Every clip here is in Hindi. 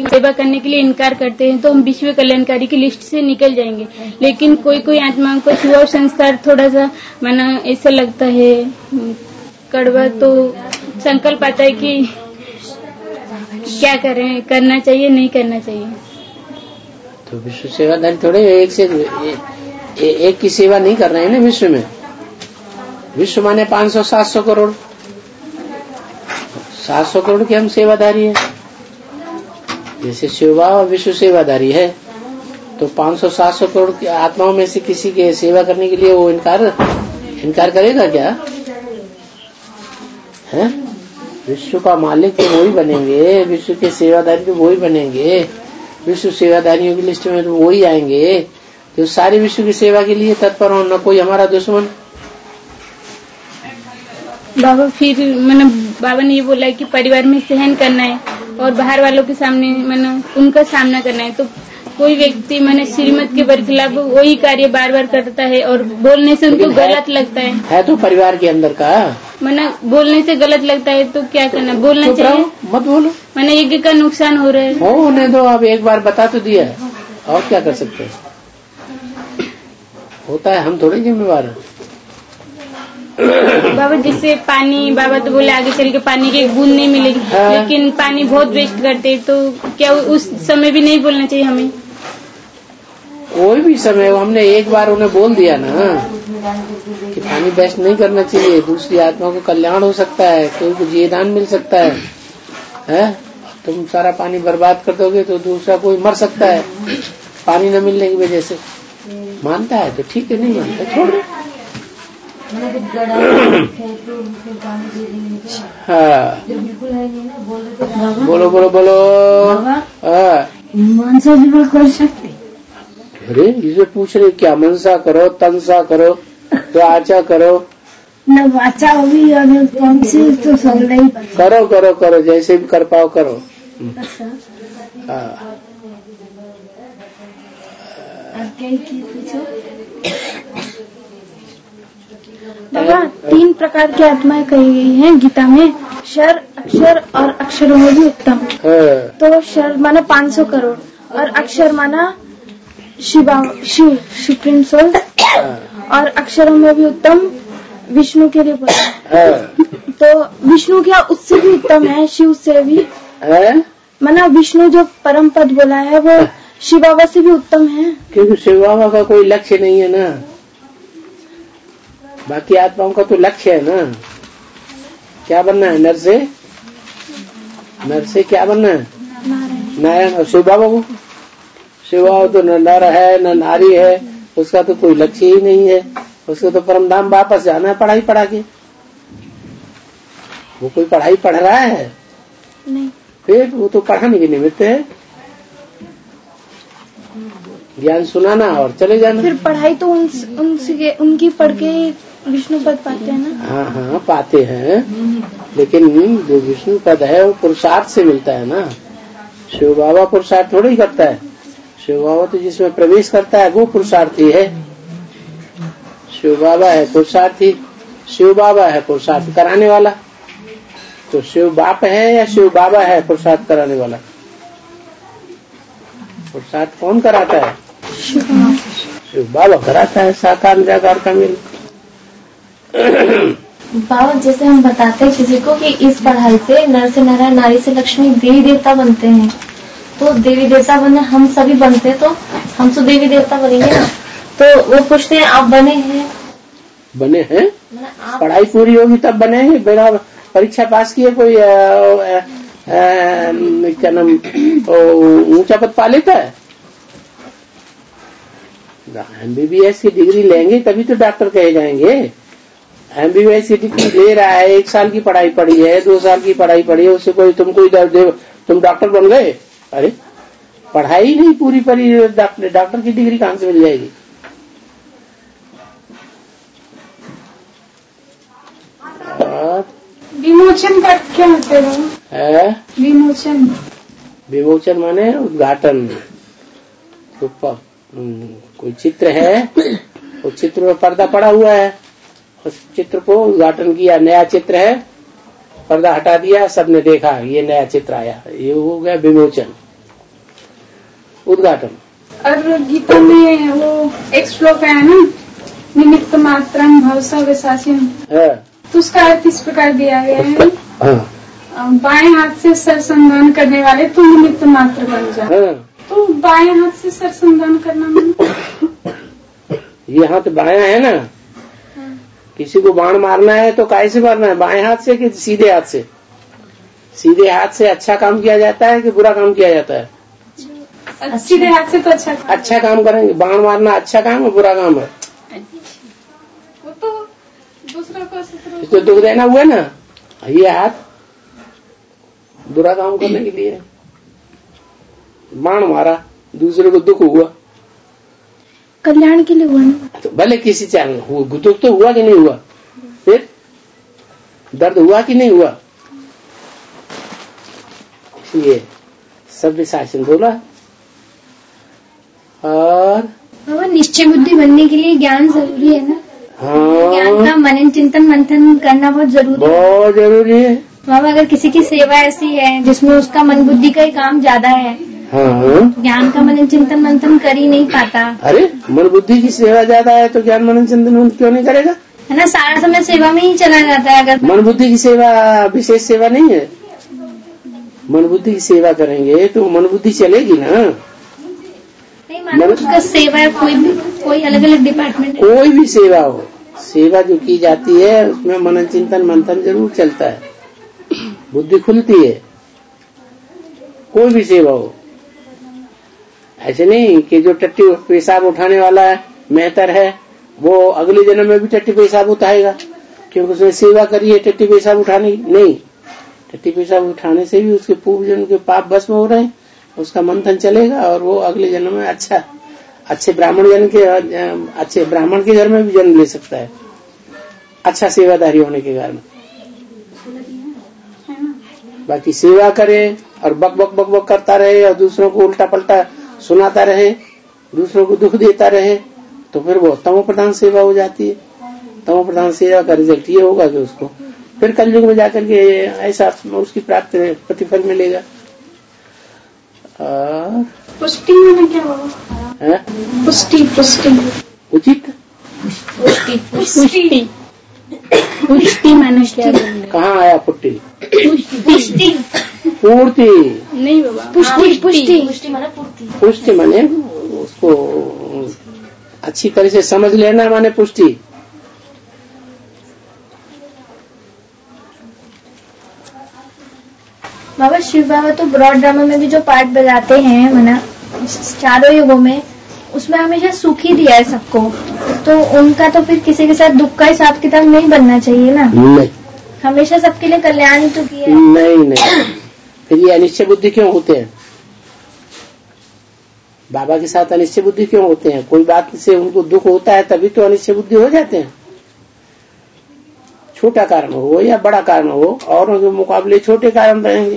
सेवा करने के लिए इनकार करते हैं तो हम विश्व कल्याणकारी की लिस्ट से निकल जाएंगे। लेकिन कोई आत्माओं को छुआ संस्कार थोड़ा सा माना ऐसा लगता है कड़वा, तो संकल्प आता है कि क्या करें, करना चाहिए नहीं करना चाहिए। तो विश्व सेवादारी थोड़े एक की सेवा नहीं कर रहे हैं ना विश्व में। विश्व माने 500-700 करोड़, 700 करोड़ के हम सेवादारी है। जैसे शिवा और विश्व सेवादारी है तो 500-700 करोड़ की आत्माओं में से किसी के सेवा करने के लिए वो इनकार करेगा क्या है? विश्व का मालिक तो वही बनेंगे, विश्व के सेवादारी तो वही बनेंगे, विश्व सेवादारियों की लिस्ट में तो वही आएंगे जो सारे विश्व की सेवा के लिए तत्पर हो, न कोई हमारा दुश्मन। बाबा फिर मैंने बाबा ने ये बोला है कि परिवार में सहन करना है और बाहर वालों के सामने मैंने उनका सामना करना है। तो कोई व्यक्ति मैंने श्रीमत के बरखिलाफ वही कार्य बार बार करता है और बोलने से उनको गलत लगता है तो परिवार के अंदर का मैंने बोलने से गलत लगता है तो क्या करना, बोलना चाहिए, मत बोलो। मैंने यज्ञ का नुकसान हो रहा है। होने दो, अब एक बार बता तो दिया और क्या कर सकते हैं, होता है, हम थोड़े जिम्मेवार हैं। बाबा जिससे पानी, बाबा तो बोले आगे चल के पानी की एक बूंद नहीं मिलेगी, लेकिन पानी बहुत वेस्ट करते, तो क्या उस समय भी नहीं बोलना चाहिए हमें? कोई भी समय हमने एक बार उन्हें बोल दिया ना कि पानी वेस्ट नहीं करना चाहिए, दूसरी आत्माओं को कल्याण हो सकता है, कोई को जीवदान मिल सकता है? तुम सारा पानी बर्बाद कर दोगे तो दूसरा कोई मर सकता है पानी न मिलने की वजह से। मानता है तो ठीक है, नहीं मानता छोड़ दो। हाँ बोलो बोलो बोलो। मनसा भी कर सकते? अरे इसे पूछ रहे क्या? मनसा करो, तनसा करो, वाचा करो, न वाचा होगी अगर कौन सी तो सगड़ा ही करो करो करो, जैसे भी कर पाओ करो। बाबा 3 प्रकार की आत्माएं कही गई हैं गीता में, शर, अक्षर और अक्षरों में भी उत्तम। तो शर माना 500 करोड़ और अक्षर माना शिव सुप्रीम सोल, और अक्षरों में भी उत्तम विष्णु के लिए बोला। तो विष्णु क्या उससे भी उत्तम है, शिव से भी माना विष्णु जो परम पद बोला है वो शिव बाबा से भी उत्तम है, क्योंकि शिव बाबा का कोई लक्ष्य नहीं है ना, बाकी आत्माओं का तो लक्ष्य है ना। क्या बनना है? नर से क्या बनना है? नारायण। और शिव बाबा को, शिव बाबा तो न नर है न नारी है, उसका तो कोई लक्ष्य ही नहीं है, उसको तो परम धाम वापस जाना है पढ़ाई पढ़ा के। वो कोई पढ़ाई पढ़ रहा है? नहीं। फिर वो तो पढ़ाने के निमित्त है, ज्ञान सुनाना और चले जाना। फिर पढ़ाई तो उनकी पढ़ के विष्णु पद पाते हैं ना? हाँ पाते हैं, लेकिन जो विष्णु पद है वो पुरुषार्थ से मिलता है ना। शिव बाबा पुरुषार्थ थोड़ा ही करता है, शिव बाबा तो जिसमें प्रवेश करता है वो पुरुषार्थी है। शिव बाबा है पुरुषार्थी, शिव बाबा है पुरुषार्थ कराने वाला। तो शिव बाप है या शिव बाबा है पुरुषार्थ कराने वाला? पुरुषार्थ कौन कराता है? शिव बाबा कराता है, साकार निराकार का मिल। बाबा जैसे हम बताते हैं किसी को कि इस पढ़ाई से नर से नारायण, नारी से लक्ष्मी, देवी देवता बनते हैं, तो देवी देवता बने हम सभी बनते हैं, तो हम तो देवी देवता बनेंगे ना। तो वो पूछते हैं आप बने हैं? पढ़ाई पूरी होगी तब बनेंगे, बिना परीक्षा पास किए कोई क्या नाम ऊंचा पद पा लेता है? MBBS की डिग्री लेंगे तभी तो डॉक्टर कहे जाएंगे। MBBS की डिग्री ले रहा है, 1 साल की पढ़ाई पढ़ी है, 2 साल की पढ़ाई पढ़ी है, उससे कोई तुमको तुम डॉक्टर बन गए? अरे पढ़ाई नहीं पूरी पढ़ी, डॉक्टर की डिग्री कहाँ से मिल जाएगी? विमोचन का क्या मतलब है? विमोचन माने उद्घाटन। तो कोई चित्र है, उस चित्र में पर्दा पड़ा हुआ है, उस चित्र को उद्घाटन किया, नया चित्र है, पर्दा हटा दिया, सबने देखा ये नया चित्र आया, ये हो गया विमोचन। उद्घाटन। और गीता में वो एक श्लोक है ना, निमित्त मात्रम भवसा विशासिन, तो उसका अर्थ इस प्रकार दिया गया है, बाएं हाथ से सरसंधान करने वाले तो निमित्त मात्र बन जाए। तो बाएं हाथ से सरसंधान करना ये हाथ बायां है ना, किसी को बाण मारना है तो कैसे मारना है, बाएं हाथ से कि सीधे हाथ से? सीधे हाथ से अच्छा काम किया जाता है कि बुरा काम किया जाता है? सीधे हाथ से तो अच्छा काम करेंगे। बाण मारना अच्छा काम है बुरा काम है? वो तो दूसरों को इसको दुख देना हुआ ना, ये हाथ बुरा काम करने के लिए बाण मारा, दूसरे को दुख हुआ, कल्याण के लिए हुआ ना। तो भले किसी चाल दुख तो हुआ कि नहीं हुआ, फिर दर्द हुआ कि नहीं हुआ, इसलिए सब शासन बोला। और निश्चय बुद्धि बनने के लिए ज्ञान जरूरी है ना। हाँ, ज्ञान का मनन चिंतन मंथन करना बहुत जरूरी है। बाबा अगर किसी की सेवा ऐसी है जिसमें उसका मन बुद्धि का ही काम ज्यादा है, हाँ, ज्ञान का मनन चिंतन मंथन कर ही नहीं पाता। अरे मन बुद्धि की सेवा ज्यादा है तो ज्ञान मनन चिंतन मंथन क्यों नहीं करेगा? है ना, सारा समय सेवा में ही चला जाता है। अगर मन बुद्धि की सेवा विशेष सेवा नहीं है, मन बुद्धि की सेवा करेंगे तो मन बुद्धि चलेगी ना। नहीं मानो उसका सेवा कोई अलग अलग डिपार्टमेंट, कोई भी सेवा हो, सेवा जो की जाती है उसमें मनन चिंतन मंथन जरूर चलता है, बुद्धि खुलती है। कोई भी सेवा हो, ऐसे नहीं कि जो टट्टी पेशाब उठाने वाला है मेहतर है वो अगले जन्म में भी टट्टी पेशाब उठाएगा क्योंकि उसने सेवा करी है टट्टी पेशाब उठाने की। नहीं, टट्टी पेशाब उठाने से भी उसके पूर्व जन्म के पाप भस्म हो रहे हैं, उसका मंथन चलेगा और वो अगले जन्म में अच्छे ब्राह्मण के घर में भी जन्म ले सकता है, अच्छा सेवादारी होने के कारण। बाकी सेवा करे और बक बक बक बक करता रहे और दूसरों को उल्टा पलटा सुनाता रहे, दूसरों को दुख देता रहे, तो फिर वो तमो प्रधान सेवा हो जाती है। तमो प्रधान सेवा का रिजल्ट ये होगा कि उसको फिर कलयुग में जाकर के ऐसा उसकी प्राप्त प्रतिफल मिलेगा। और पुष्टि में क्या होगा? पुष्टि उचित पुष्टि मानो क्या? कहाँ आया पुष्टि? पूर्ति नहीं बाबा, पुष्टि माने उसको अच्छी तरह से समझ लेना माने पुष्टि। बाबा शिव बाबा तो ब्रॉड ड्रामा में भी जो पार्ट बजाते हैं मना चारों युगों में, उसमें हमेशा सुख ही दिया है सबको, तो उनका तो फिर किसी के साथ दुख का हिसाब किताब नहीं बनना चाहिए ना। नहीं, हमेशा सबके लिए कल्याण ही तो किया है। नहीं, फिर ये अनिश्चय बुद्धि क्यों होते हैं? बाबा के साथ अनिश्चय बुद्धि क्यों होते हैं? कोई बात से उनको दुख होता है तभी तो अनिश्चय बुद्धि हो जाते हैं। छोटा कारण हो या बड़ा कारण हो, औरों के मुकाबले छोटे कारण रहेंगे।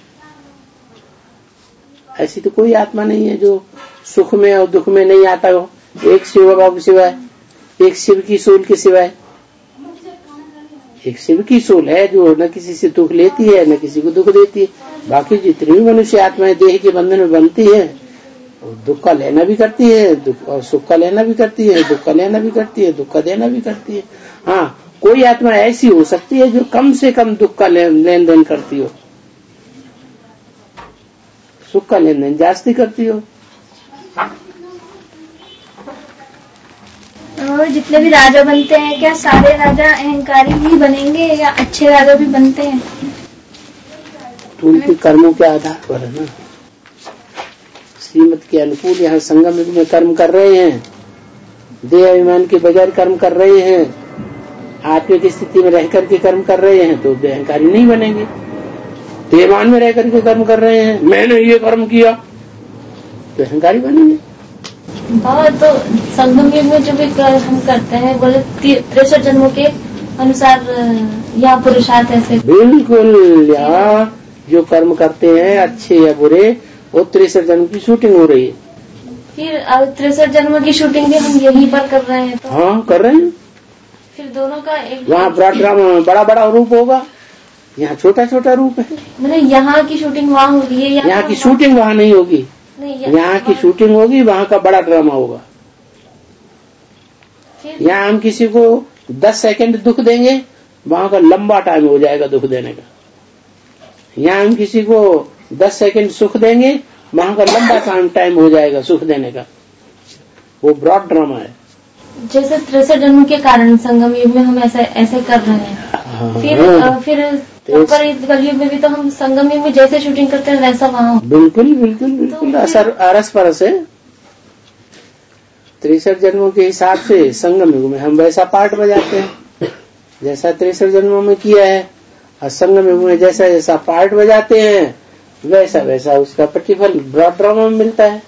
ऐसी तो कोई आत्मा नहीं है जो सुख में और दुख में नहीं आता हो। एक शिव बाबा के सिवाय, एक शिव की सोल के सिवाय, एक शिव की सोल है जो न किसी से दुख लेती है न किसी को दुख देती है। बाकी जितनी भी मनुष्य आत्माएं देह के बंधन में बनती है, दुख का लेना भी करती है, दुख और सुख का लेना भी करती है, दुख का लेना भी करती है, दुख का देना भी करती है। हाँ, कोई आत्मा ऐसी हो सकती है जो कम से कम दुख का लेन देन करती हो, सुख का लेन देन जास्ती करती हो। और जितने भी राजा बनते हैं, क्या सारे राजा अहंकारी ही बनेंगे या अच्छे राजा भी बनते हैं? उनके कर्मों के आधार पर है ना। श्रीमत के अनुकूल यहाँ संगम युग में कर्म कर रहे हैं, देह अभिमान के बगैर कर्म कर रहे हैं, आत्मिक स्थिति में रह करके कर्म कर रहे हैं, तो अहंकारी नहीं बनेंगे। देहमान में रह करके कर्म कर रहे हैं, मैंने ये कर्म किया, तो अहंकारी बनेंगे। और तो संगम युग में जो भी हम करते हैं, बोले 63 जन्मों के अनुसार यहाँ पुरुषार्थ ऐसे। बिल्कुल, यहाँ जो कर्म करते हैं अच्छे या बुरे, वो 63 जन्म की शूटिंग हो रही है। फिर 63 जन्मों की शूटिंग भी हम यहीं पर कर रहे हैं, तो हाँ कर रहे हैं। फिर दोनों का एक वहाँ बड़ा बड़ा रूप होगा, यहाँ छोटा छोटा रूप है। मतलब यहाँ की शूटिंग वहाँ हो रही है, यहाँ की शूटिंग वहाँ नहीं होगी। नहीं, यहाँ की शूटिंग होगी, वहाँ का बड़ा ड्रामा होगा। यहाँ हम किसी को 10 सेकंड दुख देंगे, वहाँ का लंबा टाइम हो जाएगा दुख देने का। यहाँ हम किसी को 10 सेकंड सुख देंगे, वहाँ का लंबा टाइम हो जाएगा सुख देने का। वो ब्रॉड ड्रामा है। जैसे 63 जन्म के कारण संगम युग में हम ऐसे कर रहे हैं, फिर पर कलयुग में भी तो हम संगम युग में जैसे शूटिंग करते हैं वैसा वहाँ। बिल्कुल बिल्कुल बिल्कुल अरस परस है। 63 जन्मों के हिसाब से संगम युग में हम वैसा पार्ट बजाते हैं जैसा 63 जन्मों में किया है, और संगम युग में जैसा जैसा पार्ट बजाते हैं वैसा वैसा उसका प्रतिफल ब्रॉड ड्रामा में मिलता है।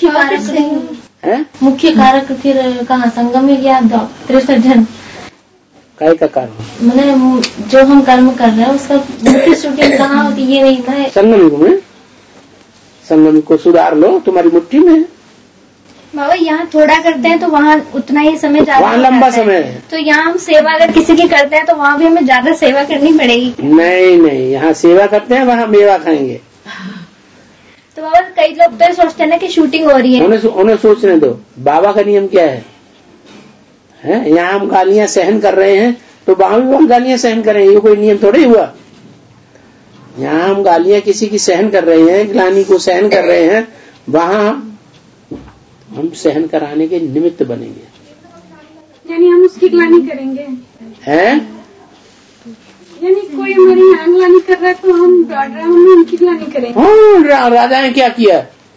मुख्य कारक फिर कहाँ संगम युग या 63 जन्म काय का कारण, मैंने जो हम कर्म कर रहे हैं उसका मुख्य शूटिंग कहाँ होती ये नहीं है। संगम युग में। संगम को सुधार लो, तुम्हारी मुट्ठी में। बाबा यहाँ थोड़ा करते हैं तो वहाँ उतना ही समय ज्यादा, वहाँ लंबा समय है। तो यहाँ हम सेवा अगर किसी की करते हैं तो वहाँ भी हमें ज्यादा सेवा करनी पड़ेगी। नहीं नहीं, यहाँ सेवा करते हैं, वहाँ मेवा खाएंगे। तो बाबा कई लोग तो सोचते हैं ना कि शूटिंग हो रही है, उन्हें सोचने दो। बाबा का नियम क्या है? यहाँ हम गालियाँ सहन कर रहे हैं तो वहाँ भी हम गालियाँ सहन करें, ये कोई नियम थोड़ी हुआ। यहाँ हम गालियाँ किसी की सहन कर रहे हैं, ग्लानि को सहन कर रहे हैं, वहाँ हम सहन कराने के निमित्त बनेंगे। यानी हम उसकी ग्लानि करेंगे हैं? यानी कोई हमारी यहाँ ग्लानि कर रहा है तो हम उनकी ग्लानि करेंगे। हाँ, राजा ने क्या किया?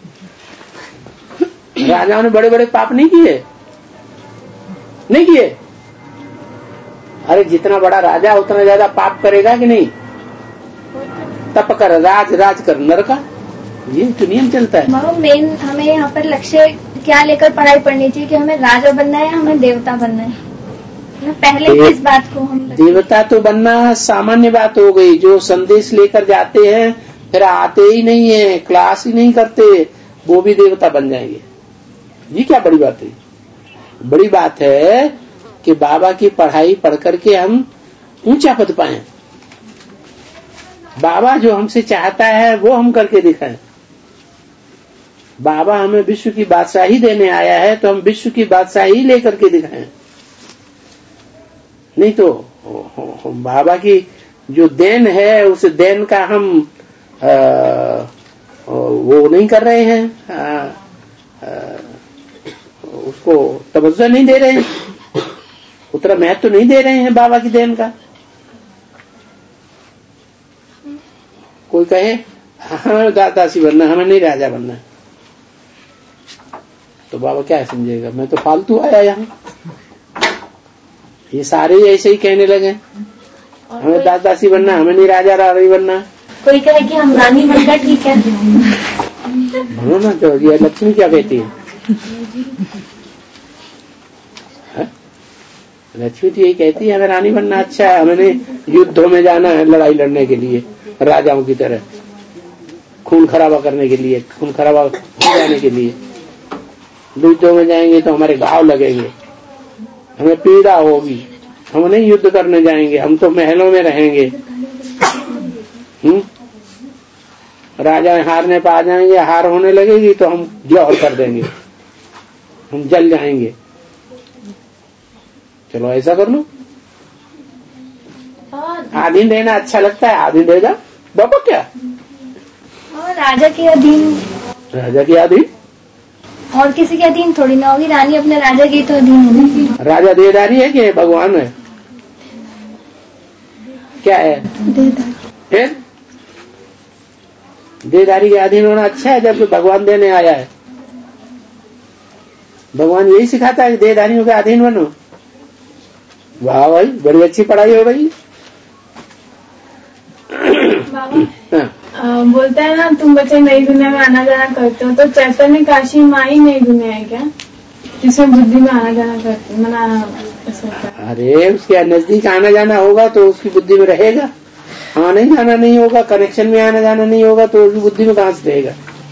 राजाओं ने बड़े बड़े पाप नहीं किए? नहीं किए? अरे जितना बड़ा राजा उतना ज्यादा पाप करेगा कि नहीं? तप कर, राज कर, नर का, ये तो नियम चलता है। मेन हमें यहाँ पर लक्ष्य क्या लेकर पढ़ाई पढ़नी चाहिए कि हमें राजा बनना है, हमें देवता बनना है? पहले इस बात को हम देवता तो बनना सामान्य बात हो गई। जो संदेश लेकर जाते हैं फिर आते ही नहीं है, क्लास ही नहीं करते, वो भी देवता बन जाएंगे। ये क्या बड़ी बात है? बड़ी बात है कि बाबा की पढ़ाई पढ़ करके हम ऊंचा पद पाएं। बाबा जो हमसे चाहता है वो हम करके दिखाएं। बाबा हमें विश्व की बादशाही देने आया है तो हम विश्व की बादशाही लेकर के दिखाएं। नहीं तो बाबा की जो देन है उस देन का हम वो नहीं कर रहे हैं, उसको तवज्जो नहीं दे रहे हैं, उतना महत्व नहीं दे रहे हैं बाबा की देन का। कोई कहे हमें दासी बनना, हमें नहीं राजा बनना, तो बाबा क्या समझेगा? मैं तो फालतू आया यहाँ। ये सारे ऐसे ही कहने लगे, हमें दासी बनना, हमें नहीं राजा रानी बनना। कोई कहे कि हम रानी बनकर ठीक है। बनो ना, तो ये लक्ष्मी क्या कहती है? लक्ष्मी तो यही कहती है हमें रानी बनना अच्छा है, हमें युद्धों में जाना है, लड़ाई लड़ने के लिए राजाओं की तरह, खून खराबा करने के लिए, खून खराबा जाने के लिए। युद्धों में जाएंगे तो हमारे घाव लगेंगे, हमें पीड़ा होगी, हम नहीं युद्ध करने जाएंगे, हम तो महलों में रहेंगे। राजा हारने पर आ जाएंगे, हार होने लगेगी तो हम जौहर कर देंगे, हम जल जाएंगे। चलो ऐसा कर लो। आधीन रहना अच्छा लगता है, आधीन रह जा बाबा। क्या राजा के अधीन? राजा के अधीन और किसी के अधीन थोड़ी ना होगी। रानी अपने राजा की तो अधीन है ना। राजा देदारी है कि भगवान है? क्या है? फिर देदारी के अधीन होना अच्छा है जबकि भगवान देने आया है। भगवान यही सिखाता है कि देदारियों के अधीन बनो। वाह भाई, बड़ी अच्छी पढ़ाई हो रही। बोलता है ना तुम बच्चे नई दुनिया में आना जाना करते हो, तो चैतन्य काशी माँ ही नई दुनिया है क्या, जिसमें बुद्धि में आना जाना करते मना? अरे उसके नजदीक आना जाना होगा तो उसकी बुद्धि में रहेगा, आना ही जाना नहीं होगा, कनेक्शन में आना जाना नहीं होगा तो उसकी बुद्धि में कहाँ से रहेगा?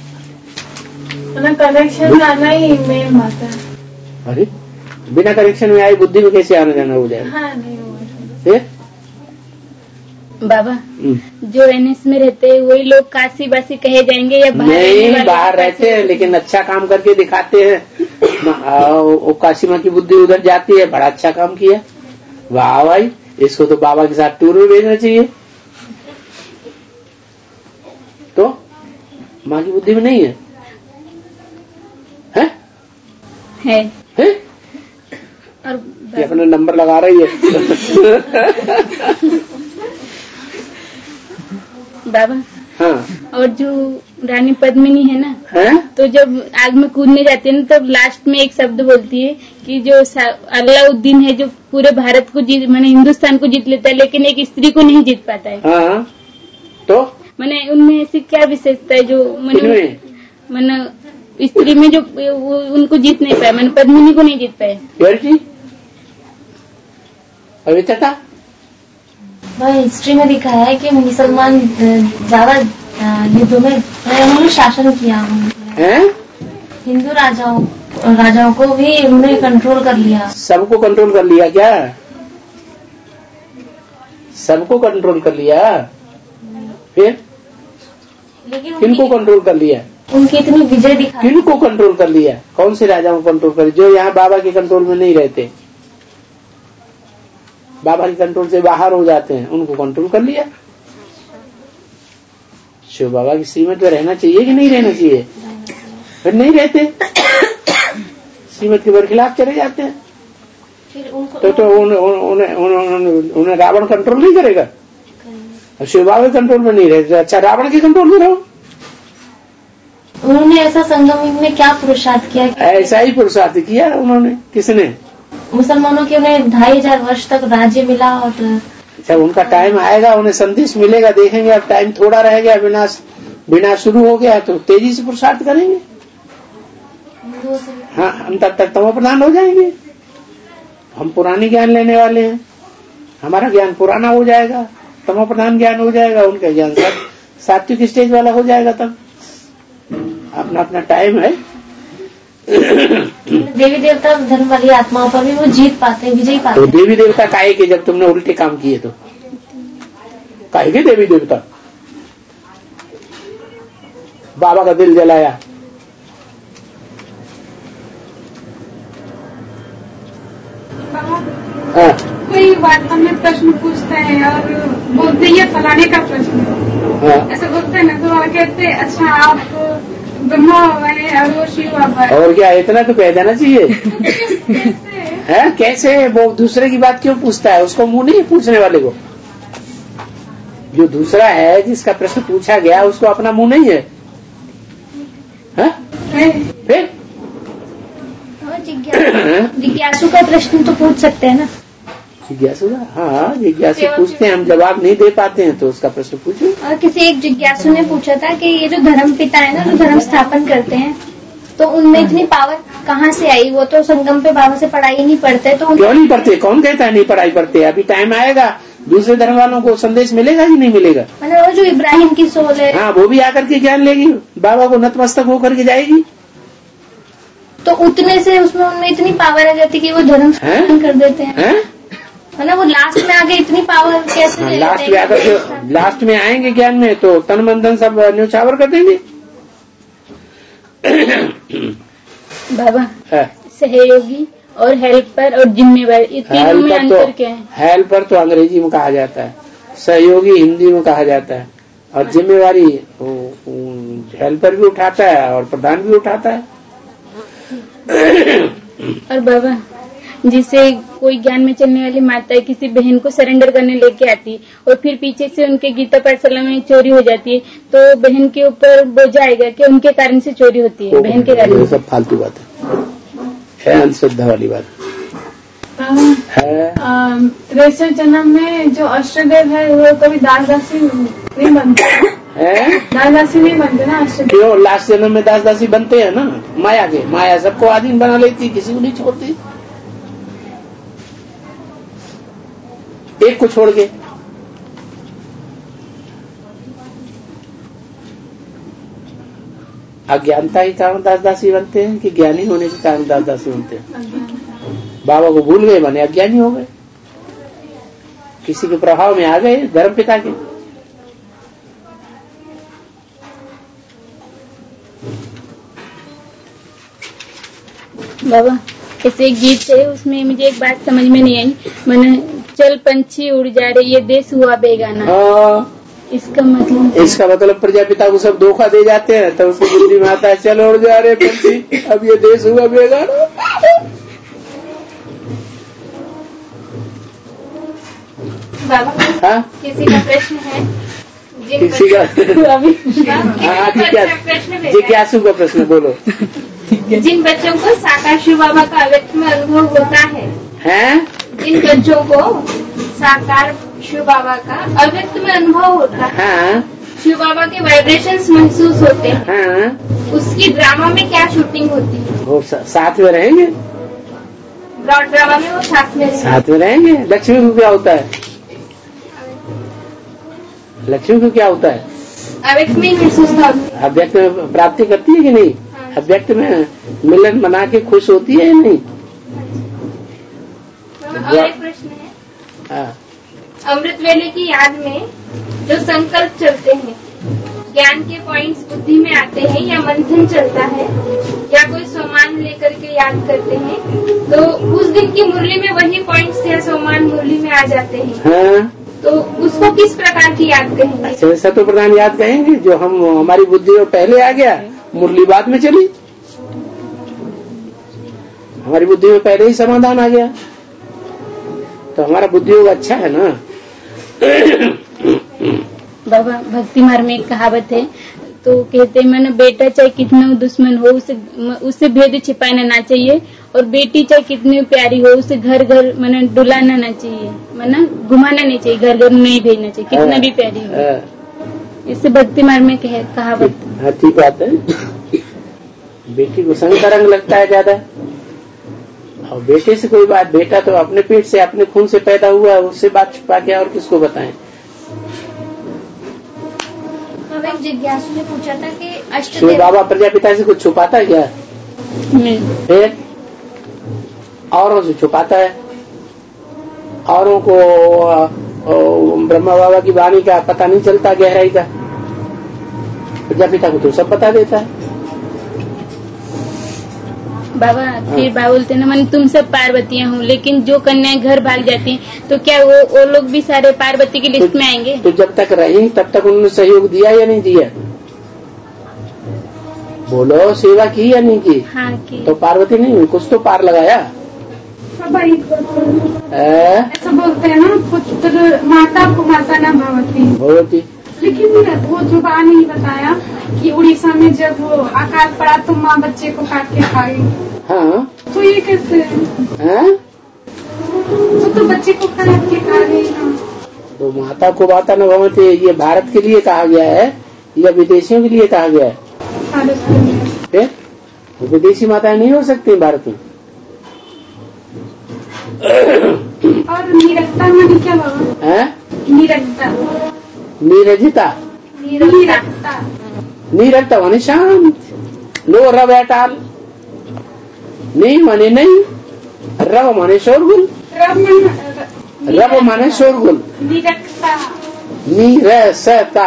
कनेक्शन में आना ही मेन बात है। अरे बिना कनेक्शन में आई बुद्धि में कैसे आना जाना हो जाएगा? हाँ, नहीं होगा। बाबा जो एनएस में रहते हैं वही लोग काशी बासी कहे जाएंगे या नहीं, बाहर रहते हैं लेकिन अच्छा काम करके दिखाते हैं। काशी माँ की बुद्धि उधर जाती है, बड़ा अच्छा काम किया, वाह भाई, इसको तो बाबा के साथ टूर में भेजना चाहिए। तो माँ की बुद्धि में नहीं है, है? और ये अपना नंबर लगा रही है। बाबा हाँ। और जो रानी पद्मिनी है ना, है? तो जब आग में कूदने जाती है ना, तब लास्ट में एक शब्द बोलती है कि जो अलाउद्दीन है जो पूरे भारत को जीत, मैंने हिंदुस्तान को जीत लेता है, लेकिन एक स्त्री को नहीं जीत पाता है। हाँ। तो मैंने उनमें ऐसी क्या विशेषता है जो मैंने स्त्री में जो उनको जीत नहीं पाया, मैंने पद्मिनी को नहीं जीत पाया। पवित्रता वह हिस्ट्री में दिखाया है कि मुसलमान ज्यादा युद्धों में उन्होंने शासन किया है? हिंदू राजाओं को भी उन्होंने कंट्रोल कर लिया। सबको कंट्रोल कर लिया क्या? सबको कंट्रोल कर लिया। फिर लेकिन किनको कंट्रोल कर लिया? उनकी इतनी विजय दिखा। किनको कंट्रोल कर लिया? कौन से राजाओं को कंट्रोल कर, जो यहाँ बाबा के कंट्रोल में नहीं रहते, बाबा के कंट्रोल से बाहर हो जाते हैं, उनको कंट्रोल कर लिया। शिव बाबा की श्रीमत में रहना चाहिए कि नहीं रहना चाहिए? फिर नहीं रहते, श्रीमत के बरखिलाफ चले जाते हैं। फिर उनको तो उन्हें रावण कंट्रोल नहीं करेगा। शिव बाबा के कंट्रोल में नहीं रहते, अच्छा रावण के कंट्रोल में रहो। उन्होंने ऐसा संगम में क्या पुरुषार्थ किया? ऐसा ही पुरुषार्थ किया उन्होंने। किसने? मुसलमानों के उन्हें 2500 वर्ष तक राज्य मिला। और जब उनका टाइम आएगा, उन्हें संदेश मिलेगा, देखेंगे अब टाइम थोड़ा रह गया, विनाश शुरू हो गया, तो तेजी से पुरुषार्थ करेंगे। हाँ, हम तब तक तमो प्रधान हो जाएंगे। हम पुरानी ज्ञान लेने वाले हैं, हमारा ज्ञान पुराना हो जाएगा, तमो प्रधान ज्ञान हो जाएगा, उनका ज्ञान सात्विक स्टेज वाला हो जाएगा। तब अपना अपना टाइम है। देवी देवता धर्म वाली आत्माओं पर भी वो जीत पाते, विजय पाते। तो देवी देवता काहे के, जब तुमने उल्टे काम किए तो काहे के देवी देवता? बाबा का दिल जलाया, कोई वार्ता में प्रश्न पूछते हैं और बोलते ये फलाने का प्रश्न है, ऐसा बोलते हैं ना, तो कहते हैं अच्छा आप ब्रह्मा बाबा है और वो शिव बाबा है। और क्या इतना तो कह देना चाहिए। है कैसे? वो दूसरे की बात क्यों पूछता है? उसको मुंह नहीं पूछने वाले को। जो दूसरा है, जिसका प्रश्न पूछा गया, उसको अपना मुंह नहीं है। फिर जिज्ञासु का प्रश्न तो पूछ सकते हैं ना। जिज्ञासु का? हाँ, जिज्ञासु पूछते हैं, हम जवाब नहीं दे पाते हैं तो उसका प्रश्न पूछो। और किसी एक जिज्ञासु ने पूछा था कि ये जो धर्म पिता है ना, जो धर्म स्थापन करते हैं, तो उनमें इतनी पावर कहाँ से आई? वो तो संगम पे बाबा से पढ़ाई नहीं पढ़ते, तो क्यों नहीं पढ़ते? कौन कहता है नहीं पढ़ाई पढ़ते? अभी टाइम आएगा, दूसरे धर्म वालों को संदेश मिलेगा कि नहीं मिलेगा? मतलब वो जो इब्राहिम की सोल है, हाँ, वो भी आकर के ज्ञान लेगी, बाबा को नतमस्तक होकर के जाएगी। तो उतने से उसमें उनमें इतनी पावर आ जाती कि वो धर्म स्थापन कर देते हैं। मतलब वो लास्ट में आगे इतनी पावर कैसे? लास्ट में आकर लास्ट में आएंगे ज्ञान में, तो तन मन धन सब न्यौछावर कर देंगे। बाबा सहयोगी और हेल्पर और जिम्मेवार, इस तीनों में अंतर क्या है? हेल्पर तो अंग्रेजी में कहा जाता है, सहयोगी हिंदी में कहा जाता है, और जिम्मेवारी हेल्पर भी उठाता है और प्रधान भी उठाता है। और बाबा, जिसे कोई ज्ञान में चलने वाली माता किसी बहन को सरेंडर करने लेके आती और फिर पीछे से उनके गीता पाठशाला में चोरी हो जाती है, तो बहन के ऊपर बोझ आएगा कि उनके कारण से चोरी होती है, बहन के कारण? सब फालतू बात है, अंधश्रद्धा वाली बात है। त्रेसठ जन्म में जो अष्टदेव है वो कभी दास दासी नहीं बनते है? दास दासी नहीं बनते ना अष्टदेव? क्यों? लास्ट जन्म में दास दासी बनते हैं ना, माया के। माया सबको आधीन बना लेती, किसी को नहीं छोड़ती, एक को छोड़ के। अज्ञानता के कारण दास दासी बनते हैं कि ज्ञानी होने के कारण दास दासी बनते हैं? बाबा को भूल गए, माने अज्ञानी हो गए। किसी के प्रभाव में आ गए धर्म पिता के। बाबा ऐसे एक गीत है, उसमें मुझे एक बात समझ में नहीं आई, मैंने चल पंछी उड़ जा रहे ये देश हुआ बेगाना। इसका मतलब प्रजापिता को सब धोखा दे जाते हैं, तब उसकी बुद्धि में आता है चल उड़ जा रहे पंछी, अब ये देश हुआ बेगाना। बाबा हाँ किसी का प्रश्न है? किसी का जिज्ञासु का प्रश्न बोलो। जिन बच्चों को साकार शिव बाबा का अव्यक्त में अनुभव होता है, जिन बच्चों को साकार शिव बाबा का अव्यक्त में अनुभव होता है, शिव बाबा के वाइब्रेशंस महसूस होते हैं, उसकी ड्रामा में क्या शूटिंग होती है? वो साथ में रहेंगे, ब्रॉड ड्रामा में वो साथ में रहेंगे। लक्ष्मी को क्या होता है? लक्ष्मी को क्या होता है? अव्यक्त में महसूस होता है। अव्यक्त में प्राप्ति करती है कि नहीं? अव्यक्त में मिलन बना के खुश होती है या नहीं? और एक प्रश्न है, अमृत वेले की याद में जो संकल्प चलते हैं, ज्ञान के पॉइंट्स बुद्धि में आते हैं या मंथन चलता है या कोई सोमान लेकर के याद करते हैं, तो उस दिन की मुरली में वही पॉइंट्स या सोमान मुरली में आ जाते हैं। तो उसको किस प्रकार की याद कहेंगे? सत्व प्रधान याद कहेंगे, जो हमारी बुद्धि में पहले आ गया, मुरली बाद में चली। हमारी बुद्धि में पहले ही समाधान आ गया, तो हमारा बुद्धि योग अच्छा है ना। बाबा भक्ति मार्ग में एक कहावत है, तो कहते हैं मैंने बेटा चाहे कितना दुश्मन हो उससे भेद छिपाना ना चाहिए, और बेटी चाहे कितनी प्यारी हो उसे घर घर मैंने डुलाना ना चाहिए, मैंने घुमाना नहीं चाहिए, घर घर नहीं भेजना चाहिए, कितना भी प्यारी हो। इससे भक्ति मार्ग में कहावत। ठीक बात है। बेटी को संग का रंग लगता है ज्यादा, और बेटे से कोई बात, बेटा तो अपने पेट से अपने खून से पैदा हुआ है, उससे बात छुपा के और किसको बताएं। एक जिज्ञासु ने पूछा था कि शिव बाबा प्रजापिता से कुछ छुपाता है क्या? फिर औरों से छुपाता है, औरों को ब्रह्मा बाबा की वाणी का पता नहीं चलता, गहराई का। प्रजापिता को तो सब बता देता है। बाबा फिर बाबा बोलते ना मैंने तुम सब पार्वतियां हूँ, लेकिन जो कन्याएं घर भाग जाती हैं तो क्या वो लोग भी सारे पार्वती की लिस्ट में आएंगे? तो जब तक रही तब तक उन्होंने सहयोग दिया या नहीं दिया? बोलो, सेवा की या नहीं की? हाँ की। तो पार्वती नहीं हुई, कुछ तो पार लगाया। ऐसा बोलते हैं ना, पुत्र माता को माता न भवती, लेकिन वो जो नहीं बताया कि उड़ीसा में जब वो अकाल पड़ा तो माँ बच्चे को काट के खा गई। हाँ, तो ये कैसे है? तो बच्चे को काट के खा गई ना। तो माता को माता न भवती, ये भारत के लिए कहा गया है या विदेशियों के लिए कहा गया है? फिर विदेशी माताएं नहीं हो सकती भारत में। और निरक्ता मानी क्या बाबा? निरक्ता, नीरजिता, नीरक्ता माने शांत, नो रव एटाल, नहीं माने नहीं, रव माने शोरगुल, रव माने शोरगुल, निरक्ता, नीरसता,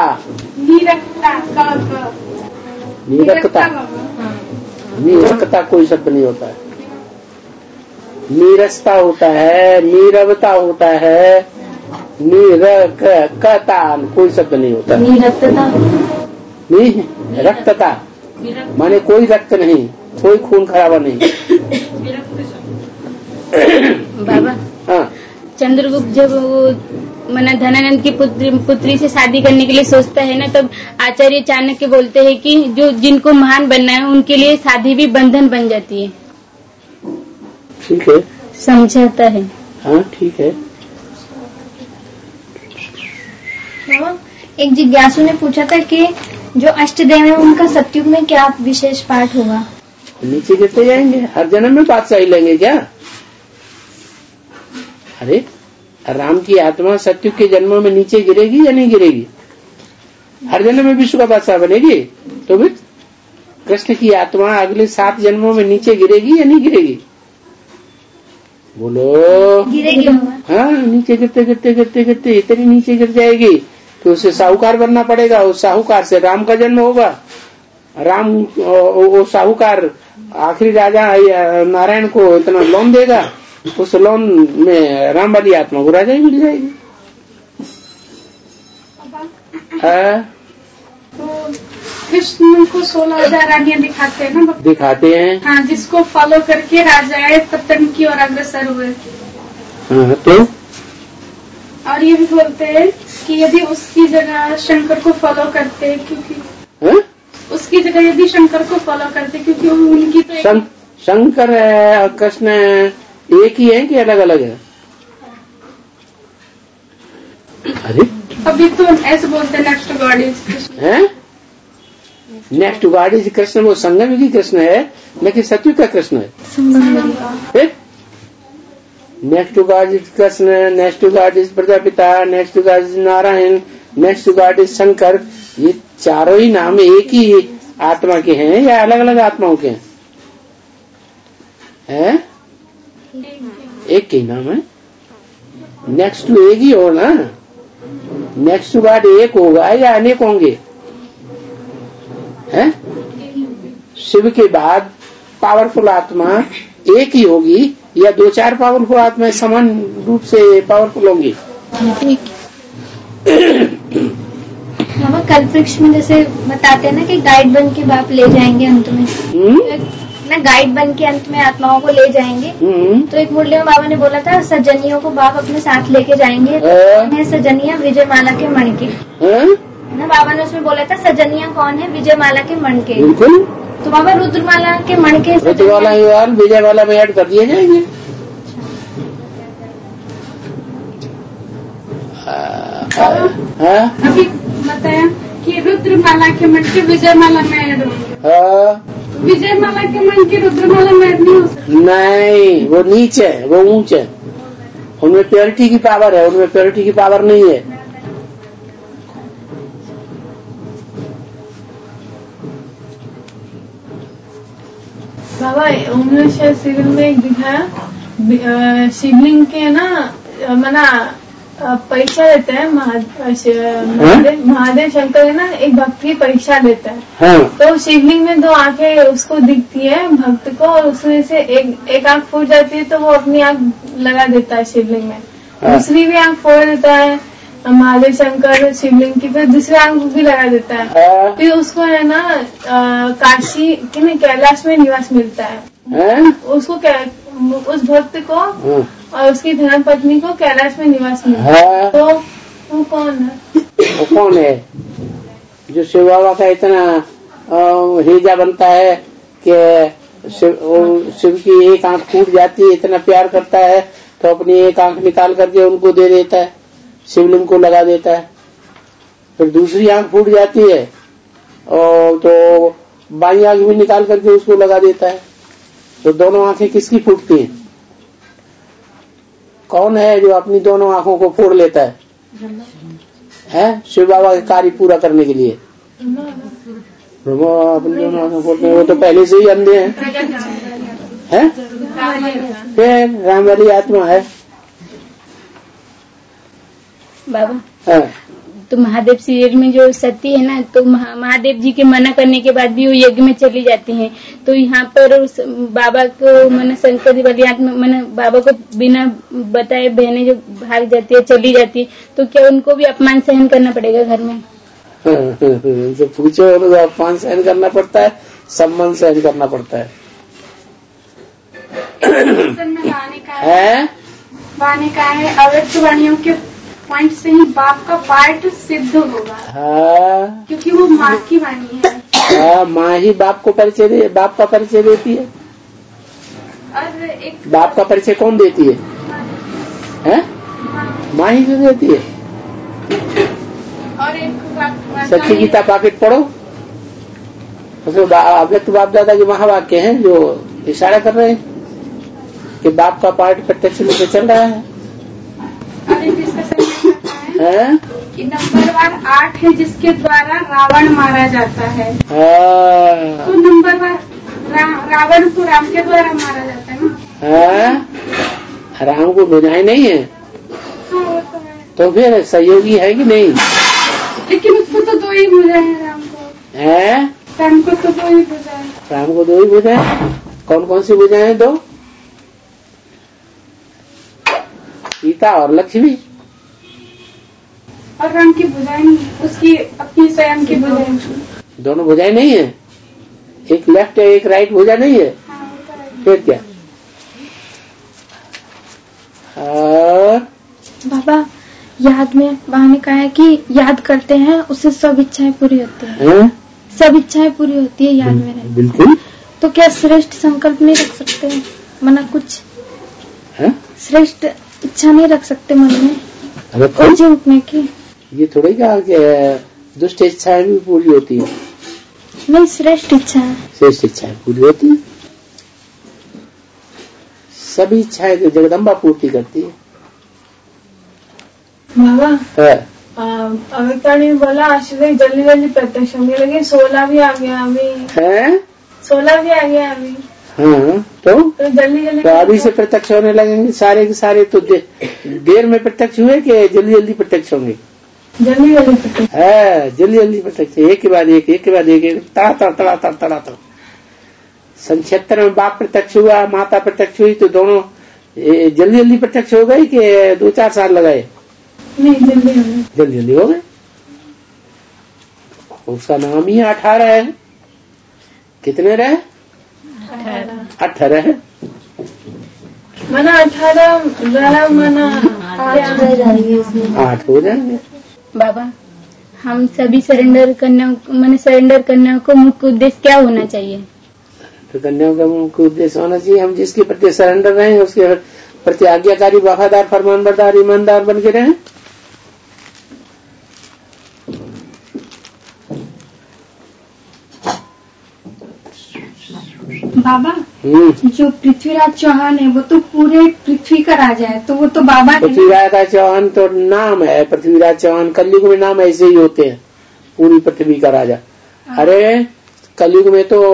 निरक्ता, निरक्ता कोई शब्द नहीं होता है। नीरसता होता है, नीरवता होता है, निरकता कोई शब्द नहीं होता। नहीं, रक्तता माने कोई रक्त नहीं, कोई खून खराबा नहीं। बाबा हाँ, चंद्रगुप्त जब वो मना धनानंद की पुत्री से शादी करने के लिए सोचता है ना, तब आचार्य चाणक्य बोलते हैं कि जो जिनको महान बनना है उनके लिए शादी भी बंधन बन जाती है। ठीक है, समझाता है। हाँ ठीक है। एक जिज्ञासु ने पूछा था कि जो अष्टदेव है उनका सतयुग में क्या विशेष पाठ होगा? नीचे गिरते जाएंगे, हर जन्म में बादशाही लेंगे क्या? अरे राम की आत्मा सतयुग के जन्मों में नीचे गिरेगी या नहीं गिरेगी? हर जन्म में विश्व का बादशाह बनेगी। तो फिर कृष्ण की आत्मा अगले 7 जन्मों में नीचे गिरेगी या नहीं गिरेगी? बोलो। गिरेगी मामा। हाँ, नीचे गिरते गिरते गिरते गिरते इतनी नीचे गिर जाएगी तो उसे साहूकार बनना पड़ेगा। उस साहूकार से राम का जन्म होगा। राम वो साहूकार आखिरी राजा नारायण को इतना लोन देगा, उस लोन में राम वाली आत्मा को राजा ही मिल जाएगी। तो कृष्ण को 16,000 रानियां दिखाते हैं ना, दिखाते हैं। हाँ, जिसको फॉलो करके राजाएं पतन की ओर अग्रसर हुए। हाँ, तो और ये भी बोलते हैं कि यदि उसकी जगह शंकर को फॉलो करते, क्योंकि उसकी जगह यदि शंकर को फॉलो करते, क्योंकि उनकी तो शंकर है और कृष्ण एक ही है कि अलग अलग है? अरे अभी तो ऐसे बोलते हैं नेक्स्ट गॉड इज कृष्ण है। नेक्स्ट गॉड इज कृष्ण, वो संगम युगी कृष्ण है, लेकिन सत्युग का कृष्ण है। Next god is Krishna, next god is Prajapita, next god is Narayan, next god is Shankar. ये चारों ही नाम एक ही आत्मा के हैं या अलग अलग आत्माओं के हैं? एक ही नाम है। नेक्स्ट टू एक ही हो ना। नेक्स्ट टू गॉड एक होगा या अनेक होंगे? हैं? शिव के बाद पावरफुल आत्मा एक ही होगी या 2-4 पावरफुल आत्माएं समान रूप से पावरफुल होंगी? मामा कल्पवृक्ष में जैसे बताते हैं ना कि गाइड बन के बाप ले जाएंगे अंत में, ना गाइड बन के अंत में आत्माओं को ले जाएंगे। तो एक मुरली में बाबा ने बोला था सजनियों को बाप अपने साथ लेके जाएंगे। तो कौन है सजनिया? विजयमाला के मण के ना, बाबा ने उसमें बोला था सजनिया कौन है? विजयमाला के मण के। बिल्कुल। तो बाबा रुद्रमाला के मण के रुद्रमाला विजयमाला में ऐड कर दिए जाएंगे। अभी बताया कि रुद्रमाला के मण के विजयमाला में ऐड होंगे। विजयमाला के मन की रुद्रमाला में ऐड नहीं हो सकती। नहीं, वो नीच है, वो ऊंच है। उनमें प्योरिटी की पावर है, उनमें प्योरिटी की पावर नहीं है। बाबा उन्होंने शायद सीरियल में एक दिखाया शिवलिंग के ना मना परीक्षा लेते हैं। महादेव शंकर है ना, एक भक्त की परीक्षा लेता है। हाँ। तो शिवलिंग में 2 आंखें उसको दिखती है भक्त को, और उसमें से एक आंख फूट जाती है तो वो अपनी आंख लगा देता है शिवलिंग में। हाँ। दूसरी भी आंख फोड़ देता है महादेव शंकर शिवलिंग की, फिर दूसरी आंख भी लगा देता है। हाँ। फिर उसको है ना काशी कैलाश में निवास मिलता है। हाँ? उसको उस भक्त को और उसकी धर्म पत्नी को कैलाश में निवास मिलता है। तो वो कौन है? वो कौन है जो शिव बाबा का इतना हिजा बनता है कि शिव की एक आंख फूट जाती है, इतना प्यार करता है तो अपनी एक आंख निकाल करके उनको दे देता है, शिवलिंग को लगा देता है। फिर दूसरी आंख फूट जाती है और तो बाई आंख भी निकाल करके उसको लगा देता है। तो दोनों आंखें किसकी फूटती हैं? कौन है जो अपनी दोनों आंखों को फोड़ लेता है? शिव बाबा का कार्य पूरा करने के लिए वो अपनी दोनों आंखों फोड़ते हैं। वो तो पहले से ही अंधे हैं। फिर राम वाली आत्मा है बाबा। हाँ। तो महादेव सीरियल में जो सती है ना, तो महादेव जी के मना करने के बाद भी वो यज्ञ में चली जाती हैं। तो यहाँ पर उस बाबा को मना शंकर वाली आत्मा मना बाबा को बिना बताए बहनें जो भाग जाती है, चली जाती है, तो क्या उनको भी अपमान सहन करना पड़ेगा घर में? जो पूछो अपमान सहन करना पड़ता है, सम्मान सहन करना पड़ता है। वाणी का है अवैध वाणियों के पॉइंट से ही बाप का पार्ट सिद्ध होगा। हाँ। क्योंकि वो माँ की वाणी है। हाँ, माँ ही बाप का परिचय देती है। और एक बाप का परिचय कौन देती है? माँ ही तो देती है। और एक सच्ची गीता पॉकेट पढ़ो, उसमें अव्यक्त बाप दादा के महावाक्य हैं जो इशारा कर रहे हैं कि बाप का पार्ट प्रत्यक्ष रूप से चल रहा है। कि नंबर 8 है जिसके द्वारा रावण मारा जाता है। तो नंबर रावण को राम के द्वारा मारा जाता है ना। राम को बुझाए नहीं है तो फिर सहयोगी है कि नहीं? लेकिन उसको तो 2 ही बुझाए हैं राम को। है राम को तो 2 ही बुझाए। राम को 2 ही बुझाए। कौन कौन सी बुझाए? 2, सीता और लक्ष्मी। और राम की बुझाए नहीं, उसकी अपनी स्वयं की बुझाए। दोनों बुझाए नहीं है? एक लेफ्ट है एक राइट बुझा नहीं है? फिर क्या? और बाबा याद में वहाँ ने कहा है कि याद करते हैं उससे सब इच्छाएं पूरी होती है। सब इच्छाएं पूरी होती है याद में रहने। बिल्कुल। तो क्या श्रेष्ठ संकल्प नहीं रख सकते? मना कुछ श्रेष्ठ इच्छा नहीं रख सकते मन में उलझे उठने की? ये थोड़ी कहा कि दुष्ट इच्छाएं भी पूरी होती है। नहीं, श्रेष्ठ इच्छाएं। श्रेष्ठ इच्छाएं पूरी होती है। सभी इच्छाएं तो जगदम्बा पूर्ति करती है। बाबा अमिता ने बोला आश्रय जल्दी जल्दी प्रत्यक्ष होंगे, लेकिन 16 भी आ गया अभी है। 16 भी आ गया अभी। हाँ तो जल्दी जल्दी तो अभी से प्रत्यक्ष होने लगेंगे सारे के सारे। तो देर में प्रत्यक्ष हुए कि जल्दी जल्दी प्रत्यक्ष होंगे? जल्दी जल्दी प्रत्यक्ष है। जल्दी जल्दी प्रत्यक्ष, एक के बाद एक, एक के बाद एक, तड़ा। सन 76 में बाप प्रत्यक्ष हुआ, माता प्रत्यक्ष हुई, तो दोनों जल्दी जल्दी प्रत्यक्ष हो गए कि 2-4 साल लगाए? नहीं, जल्दी जल्दी हो गए। उसका नाम ही 18 है। कितने रहे? 18 है। मना 18 मना 8 हो जाएंगे। बाबा हम सभी सरेंडर करने को मुख्य उद्देश्य क्या होना चाहिए? तो कन्याओं का मुख्य उद्देश्य होना चाहिए हम जिसके प्रति सरेंडर रहें, उसके प्रति आज्ञाकारी, वफादार, फरमानबरदार, ईमानदार बन के रहें। बाबा जो पृथ्वीराज चौहान है वो तो पूरे पृथ्वी का राजा है, तो वो तो बाबा पृथ्वीराज चौहान तो नाम है। पृथ्वीराज चौहान कलयुग में नाम ऐसे ही होते हैं, पूरी पृथ्वी का राजा। अरे कलयुग में तो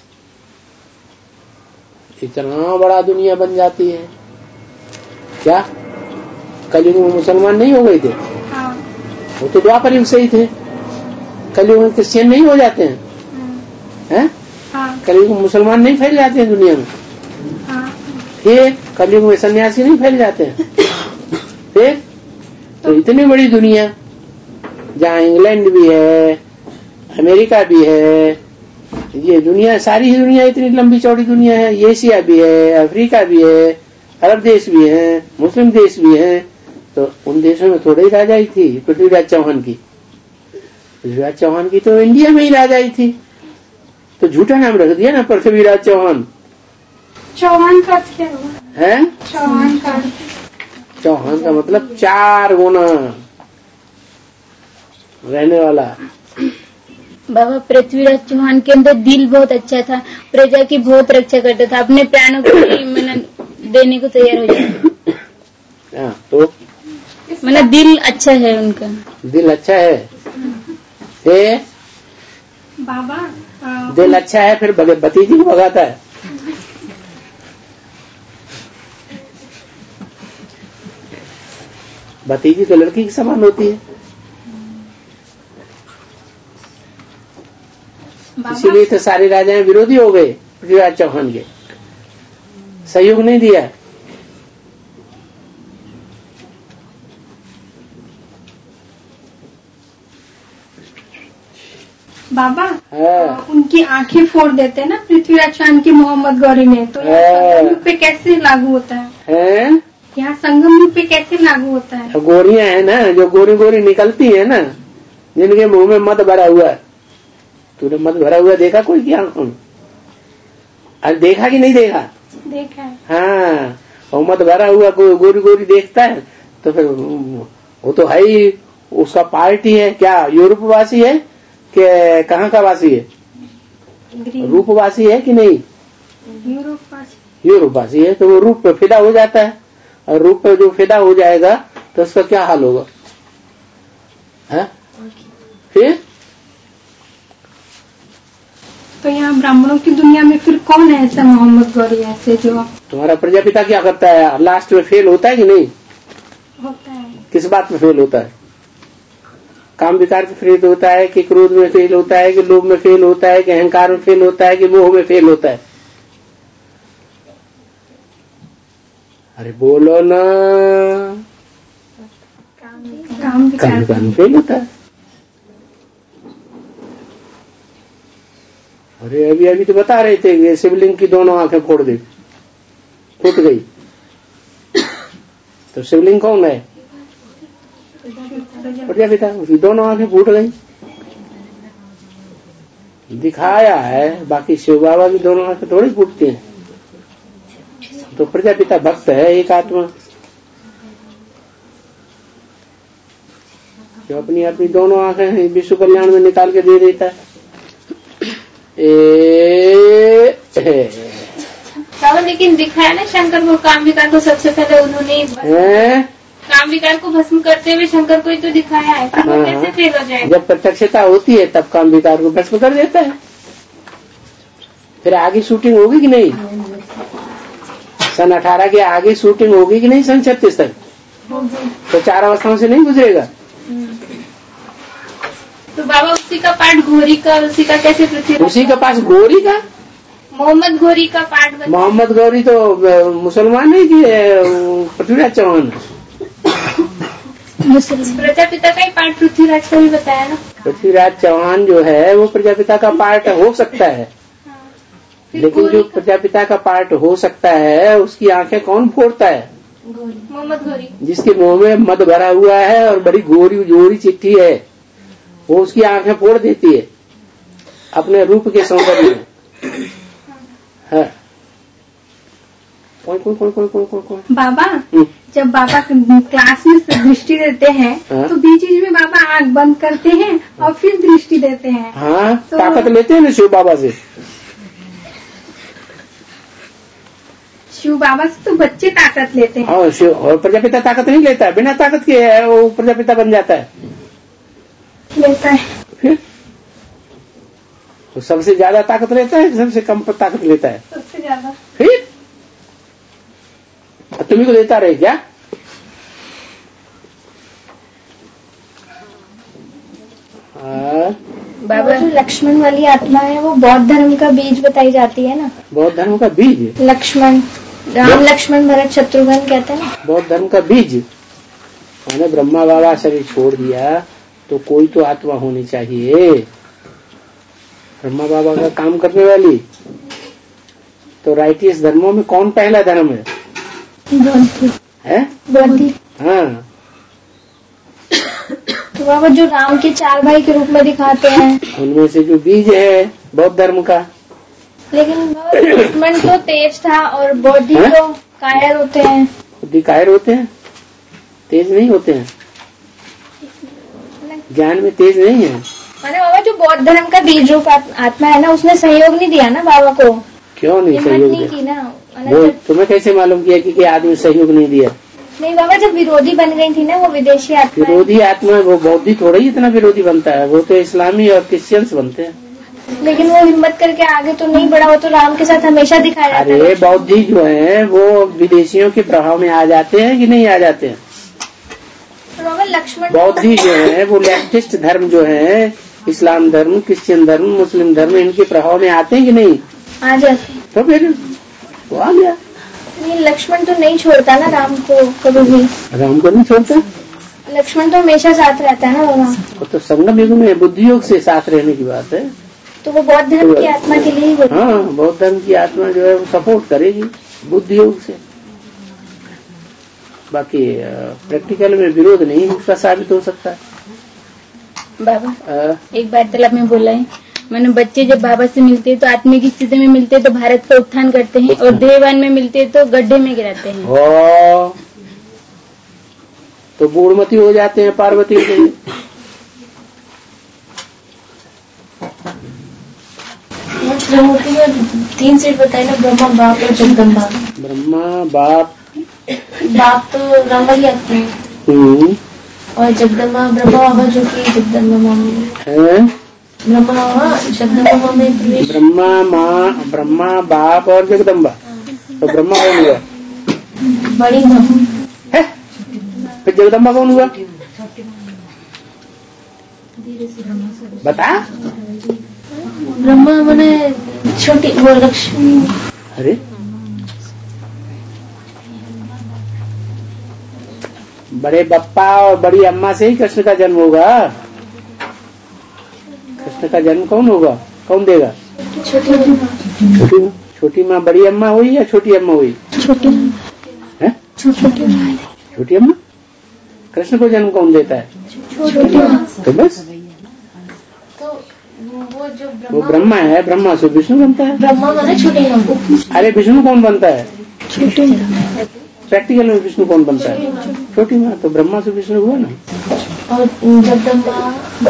इतना बड़ा दुनिया बन जाती है। क्या कलयुग में मुसलमान नहीं हो गए थे? वो तो द्वापर युग से ही थे। कलयुग में क्रिश्चियन नहीं हो जाते हैं? कलयुग में मुसलमान नहीं फैल जाते हैं दुनिया में? फिर कलयुग में सन्यासी नहीं फैल जाते हैं? फिर तो इतनी बड़ी दुनिया जहाँ इंग्लैंड भी है, अमेरिका भी है, ये दुनिया सारी ही दुनिया इतनी लंबी चौड़ी दुनिया है। एशिया भी है, अफ्रीका भी है, अरब देश भी है, मुस्लिम देश भी है। तो उन देशों में थोड़ी राजाई थी पृथ्वीराज चौहान की? पृथ्वीराज चौहान की तो इंडिया में ही राजाई थी। तो झूठा नाम रख दिया ना पृथ्वीराज चौहान। चौहान का क्या हुआ है? चौहान का मतलब 4 गुना रहने वाला। बाबा पृथ्वीराज चौहान के अंदर दिल बहुत अच्छा था, प्रजा की बहुत रक्षा करता था, अपने प्राणों को देने को तैयार हो जाता। तो दिल अच्छा है उनका। दिल अच्छा है बाबा दिल अच्छा है, फिर भतीजी को भगाता है। भतीजी तो लड़की के समान होती है। इसीलिए तो सारे राजाएं विरोधी हो गए पृथ्वीराज चौहान के, सहयोग नहीं दिया। बाबा उनकी आंखें फोड़ देते हैं ना पृथ्वीराज चौहान की मोहम्मद गौरी ने, तो संगम युग पे कैसे लागू होता है? यहाँ संगम युग पे कैसे लागू होता है? गोरियां है ना, जो गोरी गोरी निकलती है ना, जिनके मुंह में मद भरा हुआ है। तूने मद भरा हुआ देखा कोई की आंखों में? अरे देखा कि नहीं देखा? देखा है। हाँ, और मद भरा हुआ गोरी गोरी देखता है तो फिर वो तो है ही उसका पार्टी है। क्या यूरोप वासी है कि कहाँ का वासी है? रूपवासी है कि नहीं? यूरोप वासी है। तो वो रूप पे फिदा हो जाता है, और रूप पे जो फिदा हो जाएगा तो उसका क्या हाल होगा? फिर तो यहाँ ब्राह्मणों की दुनिया में फिर कौन है ऐसा मोहम्मद गौरी ऐसे जो? तुम्हारा प्रजापिता क्या करता है? लास्ट में फेल होता है कि नहीं होता है? किस बात में फेल होता है? काम विकार में फेल होता है कि क्रोध में फेल होता है कि लोभ में फेल होता है कि अहंकार में फेल होता है कि मोह में फेल होता है? अरे बोलो ना। काम विकार में फेल होता है। अरे अभी अभी तो बता रहे थे कि शिवलिंग की दोनों आंखें फूट गई। तो शिवलिंग कौन है? प्रजापिता। उसकी दोनों आंखें फूट गई। दिखाया है, बाकी शिव बाबा की दोनों आंखें थोड़ी फूटती हैं। तो प्रजापिता भक्त है एक आत्मा जो अपनी अपनी दोनों आंखें विश्व कल्याण में निकाल के दे देता है। लेकिन दिखाया ना शंकर को, काम विकार को सबसे पहले उन्होंने काम विकार को भस्म करते हुए शंकर को ही तो दिखाया है। फिर वो कैसे फेल हो जाएगा? जब प्रत्यक्षता होती है तब काम विकार को भस्म कर देता है। फिर आगे शूटिंग होगी कि नहीं? सन 18 के आगे शूटिंग होगी कि नहीं? सन 36 तक तो 4 अवस्थाओं से नहीं गुजरेगा। तो बाबा उसी का पाठ घोरी का, उसी का कैसे पृथ्वी, उसी का पास घोरी का, मोहम्मद घोरी का पाठ। मोहम्मद घोरी तो मुसलमान नहीं कि पृथ्वीराज चौहान? प्रजापिता का ही पाठ पृथ्वीराज को भी बताया ना। पृथ्वीराज चौहान जो है वो प्रजापिता का पार्ट हो सकता है, लेकिन जो प्रजापिता का पार्ट हो सकता है उसकी आंखें कौन फोड़ता है? मोहम्मद घोरी। जिसके मुंह में मद भरा हुआ है और बड़ी गोरी चिट्ठी है, वो उसकी आंखें फोड़ देती है अपने रूप के सौंदर्य में। हाँ। कौन? बाबा जब बाबा क्लास में दृष्टि देते हैं तो बीच में बाबा आंख बंद करते हैं और फिर दृष्टि देते हैं। हाँ, तो ताकत लेते हैं ना शिव बाबा से। शिव बाबा से तो बच्चे ताकत लेते हैं। और शिव और प्रजापिता ताकत नहीं लेता है, बिना ताकत के है वो प्रजापिता बन जाता है। लेता है फिर तो सबसे ज्यादा ताकत लेता है, सबसे कम ताकत लेता है? सबसे ज्यादा। फिर तुम्ही को देता रहे क्या? बाबा जो लक्ष्मण वाली आत्मा है वो बौद्ध धर्म का बीज बताई जाती है ना। बौद्ध धर्म का बीज? लक्ष्मण, राम लक्ष्मण भरत शत्रुघ्न कहते हैं ना। बौद्ध धर्म का बीज मैंने ब्रह्मा बाबा शरीर छोड़ दिया तो कोई तो आत्मा होनी चाहिए ब्रह्मा बाबा का काम करने वाली। तो राइटियस धर्मों में कौन पहला धर्म है? बौद्ध। हाँ। तो बाबा जो राम के 4 भाई के रूप में दिखाते हैं उनमें से जो बीज है बौद्ध धर्म का। लेकिन लक्ष्मण तो तेज था और बौद्धि तो कायर होते हैं। बुद्धि कायर होते हैं, तेज नहीं होते हैं, ज्ञान में तेज नहीं है। मैंने बाबा जो बौद्ध धर्म का बीज रूप आत्मा है ना उसने सहयोग नहीं दिया ना बाबा को। क्यों नहीं सहयोग नहीं की ना? वो तुम्हें कैसे मालूम किया कि आदमी सहयोग नहीं दिया? नहीं बाबा जब विरोधी बन गई थी ना वो विदेशी आत्मा। विरोधी आत्मा वो बौद्धी थोड़ा ही इतना विरोधी बनता है, वो तो इस्लामी और क्रिश्चियंस बनते हैं। लेकिन वो हिम्मत करके आगे तो नहीं बढ़ा, वो तो राम के साथ हमेशा दिखाया जाता है। अरे बौद्धी जो है वो विदेशियों के प्रभाव में आ जाते हैं कि नहीं आ जाते हैं? लक्ष्मण बौद्धि जो है वो लेफ्टिस्ट धर्म जो है, इस्लाम धर्म, क्रिश्चियन धर्म, मुस्लिम धर्म, इनके प्रभाव में आते हैं कि नहीं? आ जाते। तो फिर वो आ गया। नहीं लक्ष्मण तो नहीं छोड़ता ना राम को कभी भी। राम को नहीं छोड़ता? लक्ष्मण तो हमेशा साथ रहता है ना बाबा। तो संगम युग में बुद्धि योग से साथ रहने की बात है। तो वो बौद्ध धर्म की आत्मा के लिए ही। हाँ, बौद्ध धर्म की आत्मा जो है वो सपोर्ट करेगी बुद्धि योग से। बाकी प्रैक्टिकल में विरोध नहीं उसका साबित हो सकता है। बाबा एक बार तलब में बोला है, मैंने बच्चे जब बाबा से मिलते हैं तो आत्मिक स्थिति में मिलते हैं तो भारत का उत्थान करते हैं और देहवान में मिलते हैं तो गड्ढे में गिराते हैं। तो बूढ़मती हो जाते हैं पार्वती के। 3 सेट बताए ना, ब्रह्मा बाप और जगदम्बा। ब्रह्मा बाप तो रामा की आत्मा है और जगदम्बा ब्रह्मा बाबा जो कि जगदम्बा मामी है। जगदम्बा में प्रवेश। ब्रह्मा माँ, ब्रह्मा बाप और जगदम्बा। तो ब्रह्मा कौन हुआ? बड़ी माँ है। फिर जगदम्बा कौन हुआ? बता। ब्रह्मा मैंने छोटी वो लक्ष्मी। अरे बड़े बप्पा और बड़ी अम्मा से ही कृष्ण का जन्म होगा। कृष्ण का जन्म कौन होगा? कौन देगा? छोटी माँ बड़ी अम्मा हुई या छोटी अम्मा हुई? छोटी अम्मा। कृष्ण को जन्म कौन देता है? तो बस तो वो जो वो ब्रह्मा है, ब्रह्मा से विष्णु बनता है। ब्रह्मा मैंने छोटी माँ। अरे विष्णु कौन बनता है? प्रैक्टिकल में विष्णु कौन बनता है? छोटी माँ। तो ब्रह्मा से विष्णु हुआ ना। और जगदम्बा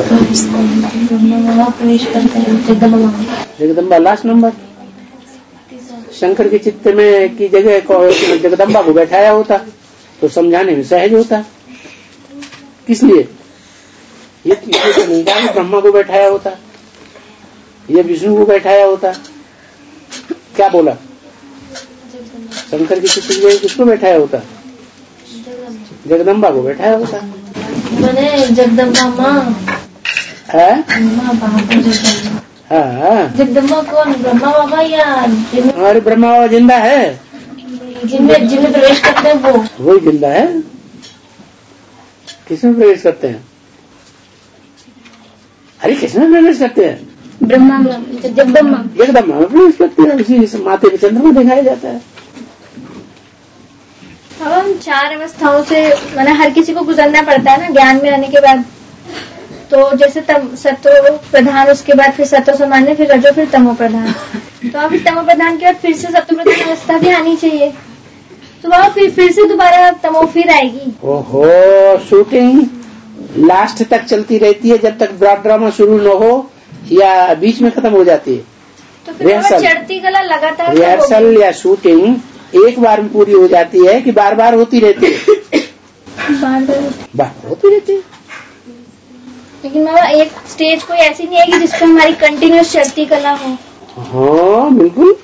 प्रवेश करते हैं। Jagdamba last number. शंकर के चित्त में की जगह जगदम्बा को बैठाया होता तो समझाने में सहज होता। किस लिए? ये तो नहीं कहा कि ब्रह्मा को बैठाया होता, ये विष्णु को बैठाया होता। क्या बोला? शंकर की चित्त में किसको बैठाया होता? जगदम्बा को बैठाया होता। मैंने जगदम्बा माँ है। जगदम्बा। हाँ। जगदम्बा कौन? ब्रह्मा बाबा या अरे ब्रह्मा बाबा जिंदा है। जिनमें प्रवेश करते हैं वो जिंदा है। किसमें प्रवेश करते हैं? अरे किसमें प्रवेश करते हैं? ब्रह्मा जगदम्बा में प्रवेश करते हैं। उसी माथे पे चंद्रमा दिखाया जाता है। अब हम 4 अवस्थाओं से मैंने हर किसी को गुजरना पड़ता है ना ज्ञान में आने के बाद। तो जैसे सत्व प्रधान, उसके बाद फिर सत्व सामान्य, फिर रजो, फिर तमो प्रधान। तो अब तमो प्रधान के बाद फिर से सत्व प्रधान अवस्था भी आनी चाहिए। तो वह फिर से दोबारा तमो फिर आएगी। ओहो, शूटिंग लास्ट तक चलती रहती है जब तक ब्रॉड ड्रामा शुरू न हो या बीच में खत्म हो जाती है। तो फिर चढ़ती कला लगातार रिहर्सल या शूटिंग एक बार में पूरी हो जाती है कि बार बार होती रहती है? बार होती रहती है। लेकिन मामा एक स्टेज कोई ऐसी नहीं है कि जिसपे हमारी कंटिन्यूस चढ़ती कला हो। हाँ बिल्कुल।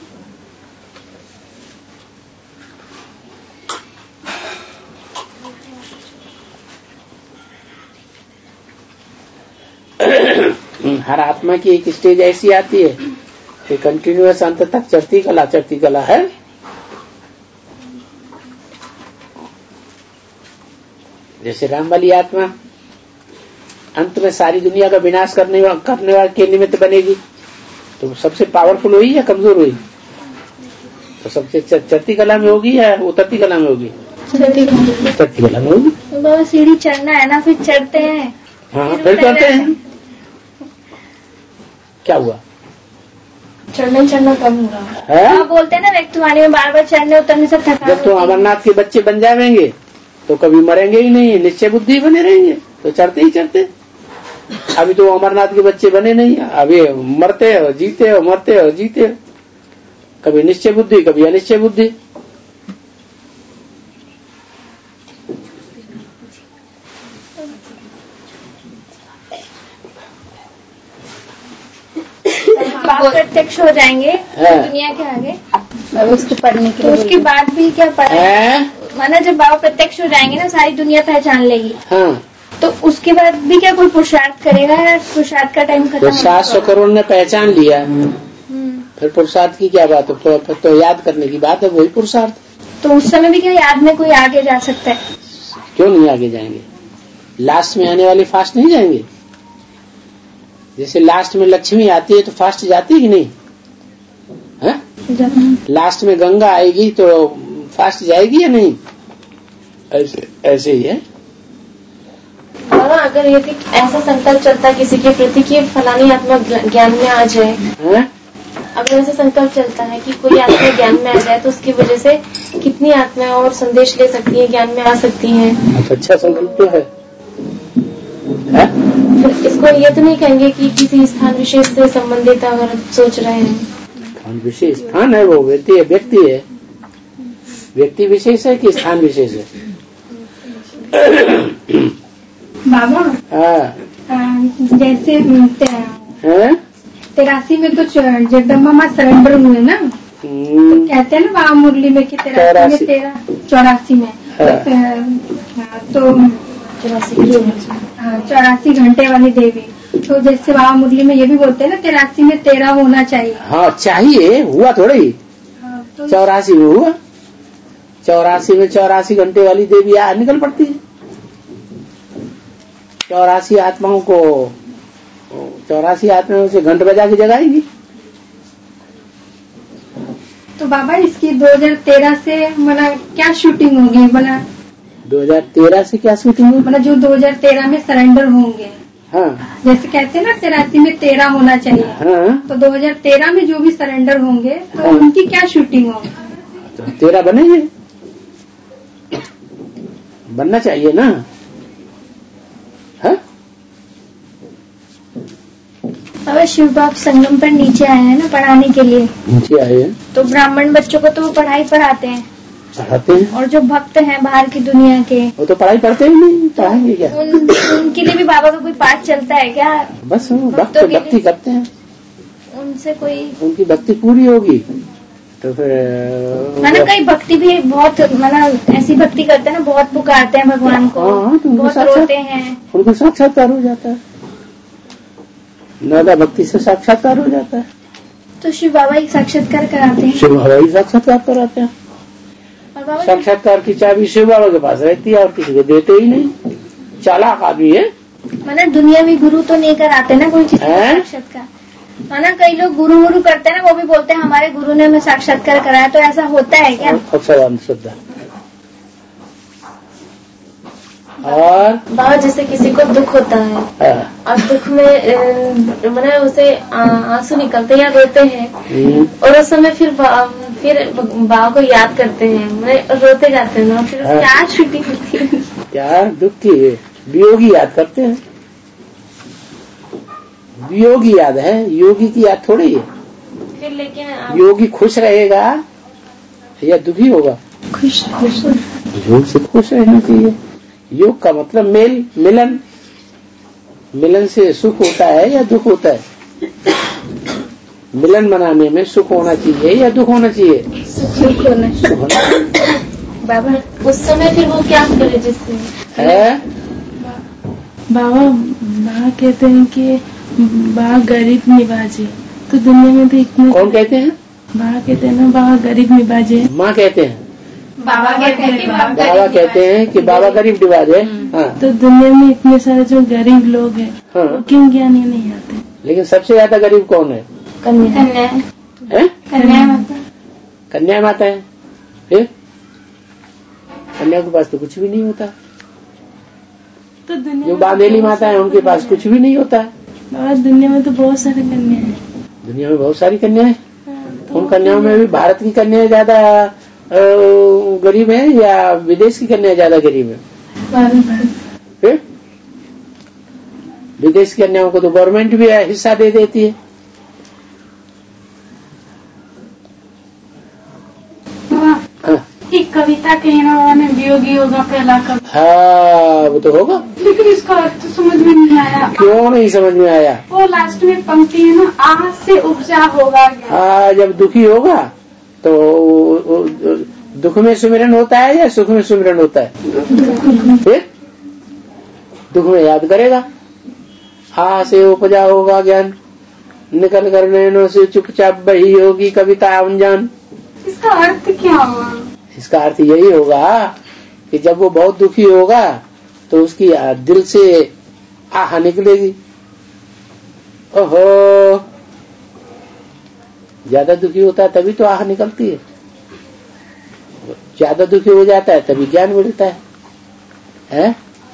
हर आत्मा की एक स्टेज ऐसी आती है कि कंटिन्यूअस अंत तक चढ़ती कला है। जैसे राम वाली आत्मा अंत में सारी दुनिया का विनाश करने वाले के निमित्त बनेगी, तो सबसे पावरफुल हुई या कमजोर हुई? तो सबसे चढ़ती कला में होगी या उतरती कला में होगी? चढ़ती कला में होगी। तो सीढ़ी चढ़ना है ना, फिर चढ़ते हैं। हाँ फिर चढ़ते हैं। क्या हुआ? चढ़ना कम हो रहा है। आप बोलते हैं ना व्यक्तिवाणी में बार बार चढ़ने उतरने से थकान। जब तो अमरनाथ के बच्चे बन जाएंगे तो कभी मरेंगे ही नहीं, निश्चय बुद्धि बने रहेंगे, तो चढ़ते ही चढ़ते। अभी तो अमरनाथ के बच्चे बने नहीं, अभी मरते हो जीते हो, मरते हो जीते हो। कभी निश्चय बुद्धि, कभी अनिश्चय बुद्धि। प्रत्यक्ष हो जाएंगे दुनिया के आगे, उसको पढ़ने के तो उसके बाद भी क्या पढ़ा? माना जब बाबा प्रत्यक्ष हो जाएंगे ना, सारी दुनिया पहचान लेगी। हाँ। तो उसके बाद भी क्या कोई पुरुषार्थ करेगा? पुरुषार्थ का टाइम खत्म? 700 करोड़ ने पहचान लिया, फिर पुरुषार्थ की क्या बात है? तो याद करने की बात है, वही पुरुषार्थ। तो उस समय भी क्या याद में कोई आगे जा सकता है? क्यों नहीं आगे जाएंगे? लास्ट में आने वाले फास्ट नहीं जाएंगे? जैसे लास्ट में लक्ष्मी आती है तो फास्ट जाती है कि नहीं है? लास्ट में गंगा आएगी तो फास्ट जाएगी या नहीं? ऐसे ही है। अगर यदि ऐसा संकल्प चलता है किसी के प्रति कि फलानी आत्मा ज्ञान में आ जाए, अगर ऐसा संकल्प चलता है कि कोई आत्मा ज्ञान में आ जाए तो उसकी वजह से कितनी आत्माएं और संदेश ले सकती हैं, ज्ञान में आ सकती हैं। अच्छा संकल्प तो है। इसको ये तो नहीं कहेंगे कि किसी स्थान विशेष से संबंधित अगर सोच रहे हैं। स्थान विशेष स्थान है, वो व्यक्ति है। व्यक्ति विशेष है कि स्थान विशेष है? बाबा हाँ। जैसे है? 83 में तो जगदम्बा माँ सरेंडर हुए ना, तो कहते हैं ना बाबा मुरली में कि 83 में 84 में तो 84 घंटे वाली देवी। तो जैसे बाबा मुरली में ये भी बोलते हैं ना 83 में 13 होना चाहिए। हाँ चाहिए, हुआ थोड़ी। 84 में हुआ, 84 में 84 घंटे वाली देवी निकल पड़ती है। 84 आत्माओं को 84 आत्माओं से घंट बजा के जगाएगी। तो बाबा इसकी 2013 से मतलब क्या शूटिंग होगी? मतलब 2013 से क्या शूटिंग होगी? मतलब जो 2013 में सरेंडर होंगे। हाँ, जैसे कहते हैं ना 83 में 13 होना चाहिए। हाँ, तो 2013 में जो भी सरेंडर होंगे तो हाँ, उनकी क्या शूटिंग होगी? तो 13 बनेंगे, बनना चाहिए ना। हाँ? अब शिव बाप संगम पर नीचे आए हैं ना पढ़ाने के लिए, नीचे आए हैं तो ब्राह्मण बच्चों को तो वो पढ़ाई पढ़ाते हैं, पढ़ाते हैं। और जो भक्त हैं बाहर की दुनिया के, वो तो पढ़ाई पढ़ते ही नहीं, पढ़ाएंगे क्या? उनके लिए भी बाबा का कोई पाठ चलता है क्या? बस वो भक्ति करते हैं, उनसे कोई उनकी भक्ति पूरी होगी तो फिर माना कई भक्ति भी बहुत माना ऐसी भक्ति करते हैं ना, बहुत पुकारते हैं भगवान को। हाँ, तो बहुत रोते हैं, उनको साक्षात्कार हो जाता है, नादा भक्ति से साक्षात्कार हो जाता है। तो शिव बाबा ही साक्षात्कार कराते हैं। शिव बाबा ही साक्षात्कार कराते हैं। और बाबा साक्षात्कार की चाबी शिव बाबा के पास रहती है और किसी को देते ही नहीं। चालाक आदमी है। माना दुनिया में गुरु तो नहीं कराते ना कोई चीज साक्षात्कार। माना कई लोग गुरु करते हैं ना, वो भी बोलते हैं हमारे गुरु ने हमें साक्षात्कार कराया, तो ऐसा होता है क्या? अक्सर अंधश्रद्धा। और बाबा जैसे किसी को दुख होता है और दुख में मैंने उसे आंसू निकलते हैं या रोते हैं, और उस समय फिर बाबा को याद करते हैं, रोते जाते हैं, फिर क्या छुट्टी होती है? क्या दुख की वियोगी याद करते हैं। वियोगी याद है, योगी की याद थोड़ी है। फिर लेकिन योगी खुश रहेगा या दुखी होगा? खुश। योग से खुश रहना चाहिए। योग का मतलब मेल, मिलन। मिलन से सुख होता है या दुख होता है? मिलन मनाने में सुख होना चाहिए या दुख होना चाहिए? सुख होना चाहिए। बाबा उस समय फिर वो क्या करे जिससे है? बाबा कहते हैं कि बाबा गरीब निवाजे, तो दुनिया में भी इतने। कौन कहते हैं? बाबा कहते हैं ना बाबा गरीब निवाजे। माँ कहते हैं, बाबा कहते हैं बाबा कहते हैं कि बाबा गरीब निवाज है। हाँ। तो दुनिया में इतने सारे जो गरीब लोग हैं, हाँ। वो क्यों ज्ञानी नहीं आते? लेकिन सबसे ज्यादा गरीब कौन है? कन्या। कन्या माता है। फिर कन्या के पास तो कुछ भी नहीं होता। तो दुनिया जो बांधेली माता है उनके पास कुछ भी नहीं होता है। बाबा दुनिया में तो बहुत सारे कन्या हैं। दुनिया में बहुत सारी कन्या है। तो उन कन्याओं में भी भारत की कन्या ज्यादा गरीब है या विदेश की कन्या ज्यादा गरीब है? फिर विदेश की कन्याओं को तो गवर्नमेंट भी हिस्सा दे देती है। एक कविता कही ना उन्होंने, वियोगी होगा पहला कवि। हाँ वो तो होगा, लेकिन इसका अर्थ समझ में नहीं आया। क्यों नहीं समझ में आया? वो लास्ट में पंक्ति है ना, आह से उपजा होगा। हाँ, जब दुखी होगा तो दुख में सुमिरन होता है या सुख में सुमिरन होता है? फिर दुख में याद करेगा। आह से उपजा होगा ज्ञान, निकल कर नैनों से चुपचाप बही होगी कविता अनजान। इसका अर्थ क्या हुआ? इसका अर्थ यही होगा कि जब वो बहुत दुखी होगा तो उसकी दिल से आह निकलेगी। ओहो, ज्यादा दुखी होता है तभी तो आह निकलती है। ज्यादा दुखी हो जाता है तभी ज्ञान मिलता है?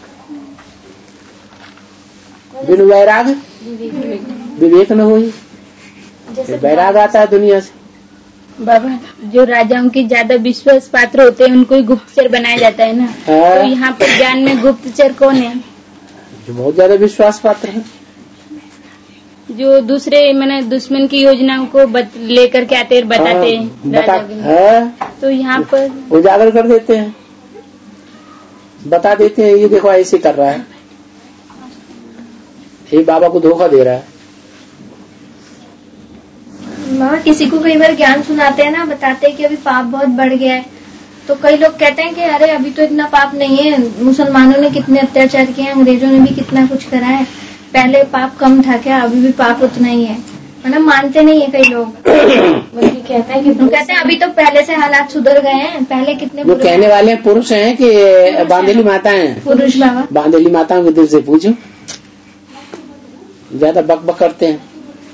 बिनु वैराग विवेक न होई। वैराग आता है दुनिया से। बाबा जो राजाओं के ज्यादा विश्वास पात्र होते हैं उनको ही गुप्तचर बनाया जाता है ना। तो यहाँ पर ज्ञान में गुप्तचर कौन है? जो बहुत ज्यादा विश्वास पात्र है, जो दूसरे मैंने दुश्मन की योजनाओं को लेकर के आते बताते हैं। तो यहाँ पर उजागर कर देते हैं, बता देते हैं ये देखो ऐसे कर रहा है, ये बाबा को धोखा दे रहा है, मामा किसी को कई बार ज्ञान सुनाते हैं ना, बताते हैं कि अभी पाप बहुत बढ़ गया है, तो कई लोग कहते हैं कि अरे अभी तो इतना पाप नहीं है, मुसलमानों ने कितने अत्याचार किए, अंग्रेजों ने भी कितना कुछ करा है, पहले पाप कम था क्या, अभी भी पाप उतना ही है। मतलब मानते नहीं है कई लोग। वही कहते हैं अभी तो पहले से हालात सुधर गए हैं, पहले कितने वो कहने वाले पुरुष हैं कि बांदेली माता हैं? पुरुष बाबा। बांदेली माताओं के दिल से पूछो, ज्यादा बक करते हैं।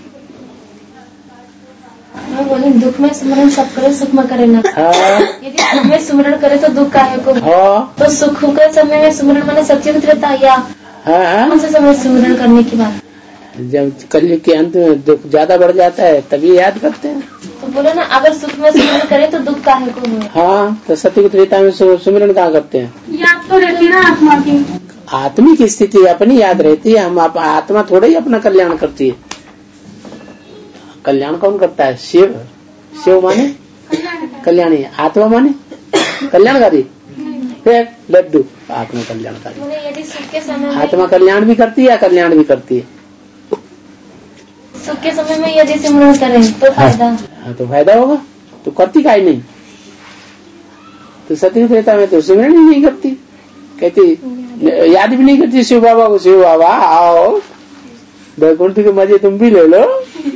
मैं बोले दुख में सुमरण सब करे, सुख में करे ना। यदि सुख में सुमरण करे तो दुख काहे को? तो सुख के समय में सुमरण माने सच्ची मित्रता या कौन से समय सुमरण करने की बात? जब कलयुग के अंत में दुख ज्यादा बढ़ जाता है तभी याद करते हैं। तो बोलो ना, अगर सुख में सुमरण करे तो दुख काहे को हुए? हाँ, तो सत्य त्रेता में सुमरण कहाँ करते हैं? याद तो रहती है ना आत्मा की। आत्मिक स्थिति अपनी याद रहती है, हम आत्मा थोड़ा ही अपना कल्याण करती है। कल्याण कौन करता है? शिव। शिव माने कल्याणी, आत्मा माने कल्याणकारी। फिर लड्डू आत्मा कल्याणकारी। यदि सुख के समय आत्मा कल्याण भी करती है, कल्याण भी करती है। सुख के समय में यदि सिमरण करें तो फायदा। हाँ, तो फायदा होगा। तो करती काहे नहीं? तो सती त्रेता में तो सिमरण ही नहीं करती, कहती याद भी नहीं करती शिव बाबा को, शिव बाबा आओ वैकुंठ के मजे तुम भी ले लो।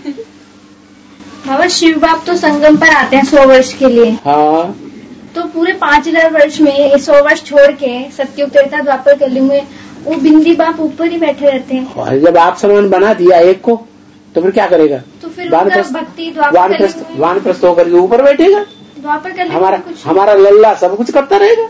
बाबा शिव बाप तो संगम पर आते हैं 100 वर्ष के लिए। हाँ, तो पूरे 5000 वर्ष में 100 वर्ष छोड़ के सत्युग त्रेता द्वापर कलयुग में वो बिंदी बाप ऊपर ही बैठे रहते हैं। और जब आप समान बना दिया एक को तो फिर क्या करेगा? तो फिर भक्ति वानप्रस्थ होकर के ऊपर बैठेगा। द्वापर कलयुग हमारा लल्ला सब कुछ करता रहेगा।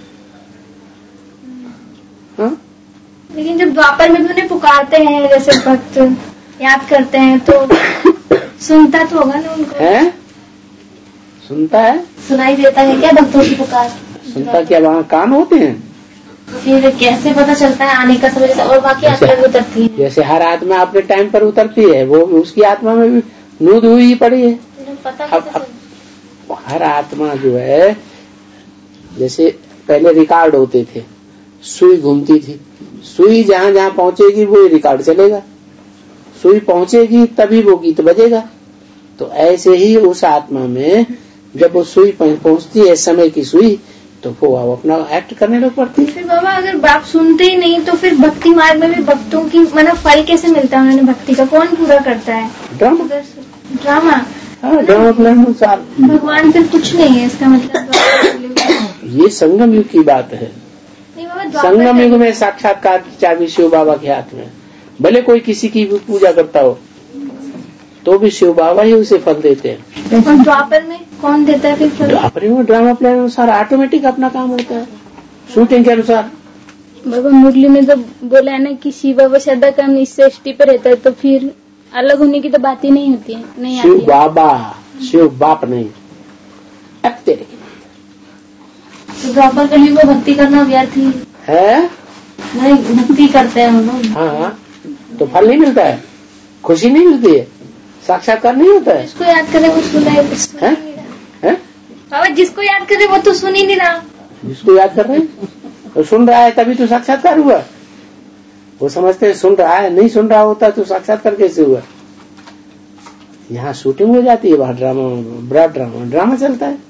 हाँ? लेकिन जब द्वापर में भी उन्हें पुकारते हैं, जैसे भक्त याद करते हैं, तो सुनता तो होगा ना उनको? है? सुनता है, सुनाई देता है क्या भक्तों की पुकार? सुनता क्या? वहाँ कान होते हैं? फिर कैसे पता चलता है आने का समय? और बाकी आत्मा भी उतरती है। जैसे हर आत्मा अपने टाइम पर उतरती है, वो उसकी आत्मा में भी नूद हुई पड़ी है। पता हर आत्मा जो है, जैसे पहले रिकॉर्ड होते थे, सुई घूमती थी, सुई जहाँ जहाँ पहुँचेगी वो रिकॉर्ड चलेगा, सुई पहुँचेगी तभी वो गीत बजेगा। तो ऐसे ही उस आत्मा में जब वो सुई पहुँचती है, समय की सुई, तो वो अपना एक्ट करने लग पड़ती है। फिर बाबा अगर बाप सुनते ही नहीं तो फिर भक्ति मार्ग में भी भक्तों की मतलब फल कैसे मिलता है? उन्होंने भक्ति का कौन पूरा करता है? ड्रामा। हाँ, ड्रामा प्लान अनुसार भगवान फिर कुछ नहीं है इसका मतलब। ये संगम युग की बात है। नहीं बाबा, संगम युग में साक्षात्कार की चाबी शिव बाबा के हाथ में। भले कोई किसी की भी पूजा करता हो तो भी शिव बाबा ही उसे फल देते हैं। और द्वापर में कौन देता है फिर फल? द्वापर में ड्रामा प्लान अनुसार ऑटोमेटिक अपना काम होता है, शूटिंग के अनुसार। बाबा मुरली में तो बोला है ना कि शिव बाबा सदा काम इस सृष्टि पर रहता है, तो फिर अलग होने की तो बात ही नहीं होती है। नहीं शिव बाबा, शिव बाप नहीं। तेरे तो द्वापर कलयुग में भक्ति करना व्यर्थ ही है। नहीं, भक्ति करते हैं हम लोग। हाँ, तो फल नहीं मिलता है, खुशी नहीं मिलती है, साक्षात्कार नहीं होता है। जिसको याद करे वो सुनाए। बाबा जिसको याद करे वो तो सुन ही नहीं रहा। जिसको याद कर रहे हैं तो सुन रहा है, तभी तो साक्षात्कार हुआ। वो समझते हैं सुन रहा है, नहीं सुन रहा होता तो साक्षात्कार कैसे हुआ? यहाँ शूटिंग हो जाती है, वहाँ ब्रॉड ड्रामा चलता है।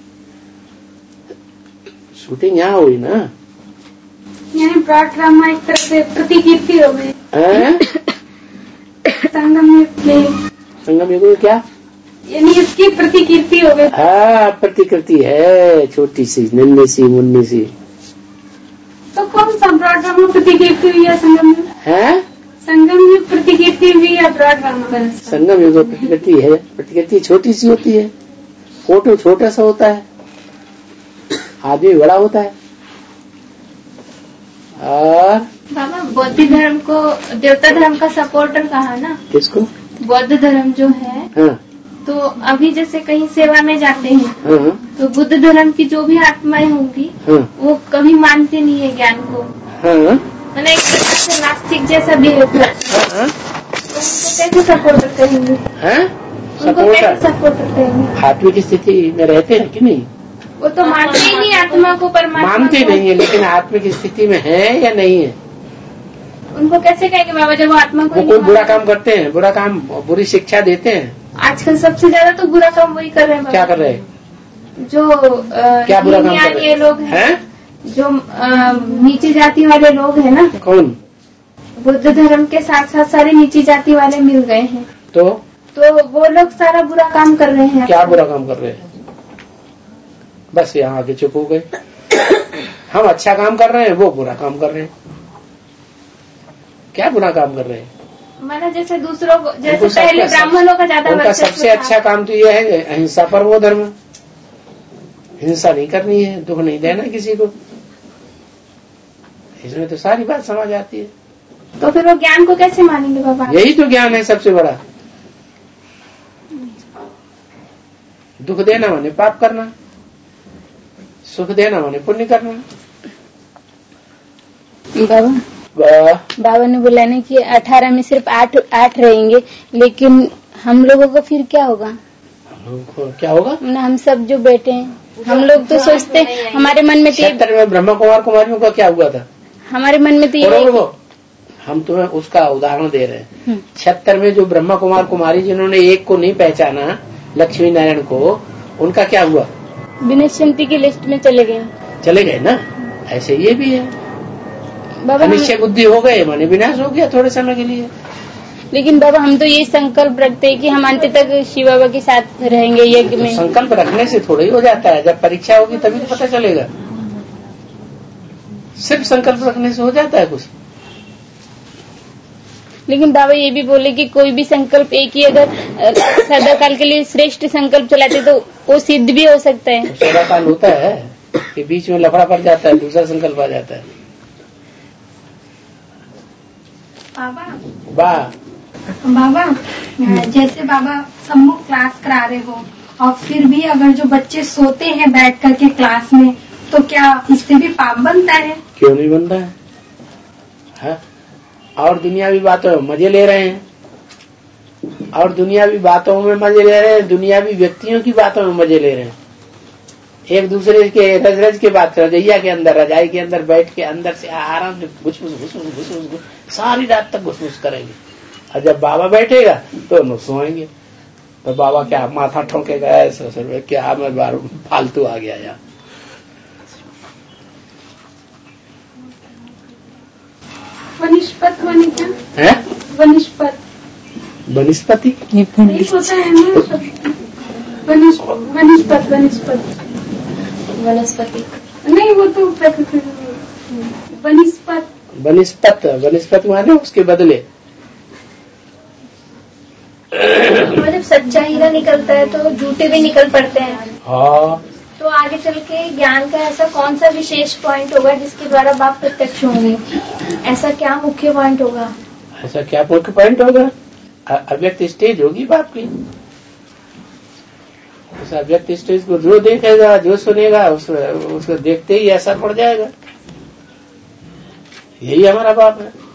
शूटिंग यहाँ हुई ना, यानी ब्रॉड ड्रामा एक तरह से प्रतिकीर्ति हो गई। संगम युग में क्या? यानी इसकी प्रतिकीर्ति हो गई। हाँ, प्रतिकृति है, छोटी सी नन्ही सी मुन्नी सी। तो कौन सा ब्रॉड ड्रामा प्रतिकीर्ति हुई है संगम युग? है संगम युग प्रतिकीर्ति हुई है ब्रॉड ड्रामा? संगम युग प्रतिकृति है। प्रतिकृति छोटी सी होती है, फोटो छोटा सा होता है, आदमी बड़ा होता है। और बाबा बौद्ध धर्म को देवता धर्म का सपोर्टर कहा ना? किसको? बौद्ध धर्म जो है। हाँ। तो अभी जैसे कहीं सेवा में जाते हैं। हाँ। तो बुद्ध धर्म की जो भी आत्माएं होंगी। हाँ। वो कभी मानते नहीं है ज्ञान को। हाँ। मैंने एक प्रकार से नास्तिक जैसा भी होता है। हाँ। तो उनको कैसे सपोर्ट करेंगे? उनको कैसे सपोर्ट करेंगे? आत्मिक स्थिति में रहते हैं कि नहीं? वो तो मानते ही नहीं आत्मा को, परमात्मा मानते नहीं है, लेकिन आत्मिक स्थिति में है या नहीं है? उनको कैसे कहेंगे बाबा जब वो आत्मा को वो कोई बुरा काम करते हैं, बुरा काम, बुरी शिक्षा देते हैं, आजकल सबसे ज्यादा तो बुरा काम वही कर रहे हैं। क्या कर रहे हैं? जो क्या बुरा काम कर रहे हैं? लोग हैं, जो नीची जाति वाले लोग हैं ना। कौन? बुद्ध धर्म के साथ साथ सारे नीची जाति वाले मिल गए हैं। तो वो लोग सारा बुरा काम कर रहे हैं। क्या बुरा काम कर रहे हैं? बस यहाँ आके चुप हो गए। हम अच्छा काम कर रहे हैं, वो बुरा काम कर रहे हैं। क्या बुरा काम कर रहे हैं? मैंने जैसे दूसरों को, जैसे पहले ब्राह्मणों का ज्यादा उनका सबसे अच्छा काम तो यह है अहिंसा परमो धर्म। हिंसा नहीं करनी है, दुख नहीं देना किसी को। इसमें तो सारी बात समझ आती है। तो फिर वो ज्ञान को कैसे मानेंगे बाबा? यही तो ज्ञान है सबसे बड़ा। दुख देना माने पाप करना, सुख देना माने पुण्य करना। बाबा ने बोला ना कि 18 में सिर्फ 8 रहेंगे, लेकिन हम लोगों को फिर क्या होगा? हम लोगों को क्या होगा ना, हम सब जो बैठे हैं, हम लोग तो सोचते हैं, हमारे मन में तो 76 में ब्रह्मा कुमार कुमारियों का क्या हुआ था? हमारे मन में तो ये, हम तुम्हें उसका उदाहरण दे रहे हैं। 76 में जो ब्रह्मा कुमार कुमारी जिन्होंने एक को नहीं पहचाना, लक्ष्मी नारायण को, उनका क्या हुआ? विनश्यंती की लिस्ट में चले गए ना। ऐसे ये भी है, बाबा निश्चय बुद्धि हो गए माने विनाश हो गया थोड़े समय के लिए। लेकिन बाबा हम तो ये संकल्प रखते हैं कि हम अंत तक शिव बाबा के साथ रहेंगे यज्ञ में। संकल्प रखने से थोड़ा ही हो जाता है, जब परीक्षा होगी तभी तो पता चलेगा। सिर्फ संकल्प रखने से हो जाता है कुछ? लेकिन बाबा ये भी बोले कि कोई भी संकल्प एक ही अगर सदा काल के लिए श्रेष्ठ संकल्प चलाते तो वो सिद्ध भी हो सकता है। सदा काल होता है कि बीच में लफड़ा पड़ जाता है, दूसरा संकल्प आ जाता है। बाबा जैसे बाबा सम्मुख क्लास करा रहे हो और फिर भी अगर जो बच्चे सोते हैं बैठ करके क्लास में, तो क्या इससे भी पाप बनता है? क्यों नहीं बनता है? और दुनियावी बातों में मजे ले रहे हैं, और दुनियावी बातों में मजे ले रहे हैं, दुनियावी व्यक्तियों की बातों में मजे ले रहे हैं। एक दूसरे के रज के बात, रजैया के अंदर, रजाई के अंदर बैठ के अंदर से आराम से घुस सारी रात तक घुस करेंगे। और जब बाबा बैठेगा तो न सोएंगे। तो बाबा क्या माथा ठोकेगा, ऐसा क्या मैं बार फालतू आ गया यार। वनिस्पत माने क्या है? वनिस्पत, वनस्पति नहीं होता है ना? वनिस्पत वनस्पति नहीं, वो तो वनस्पत माने उसके बदले। जब सच्चा हीरा निकलता है तो झूठे भी निकल पड़ते हैं। हाँ, तो आगे चल के ज्ञान का ऐसा कौन सा विशेष पॉइंट होगा जिसके द्वारा बाप प्रत्यक्ष होंगे? ऐसा क्या मुख्य पॉइंट होगा? ऐसा क्या मुख्य पॉइंट होगा? अव्यक्त स्टेज होगी बाप की। उस अव्यक्त स्टेज को जो देखेगा, जो सुनेगा, उसको देखते ही असर पड़ जाएगा। यही हमारा बाप है।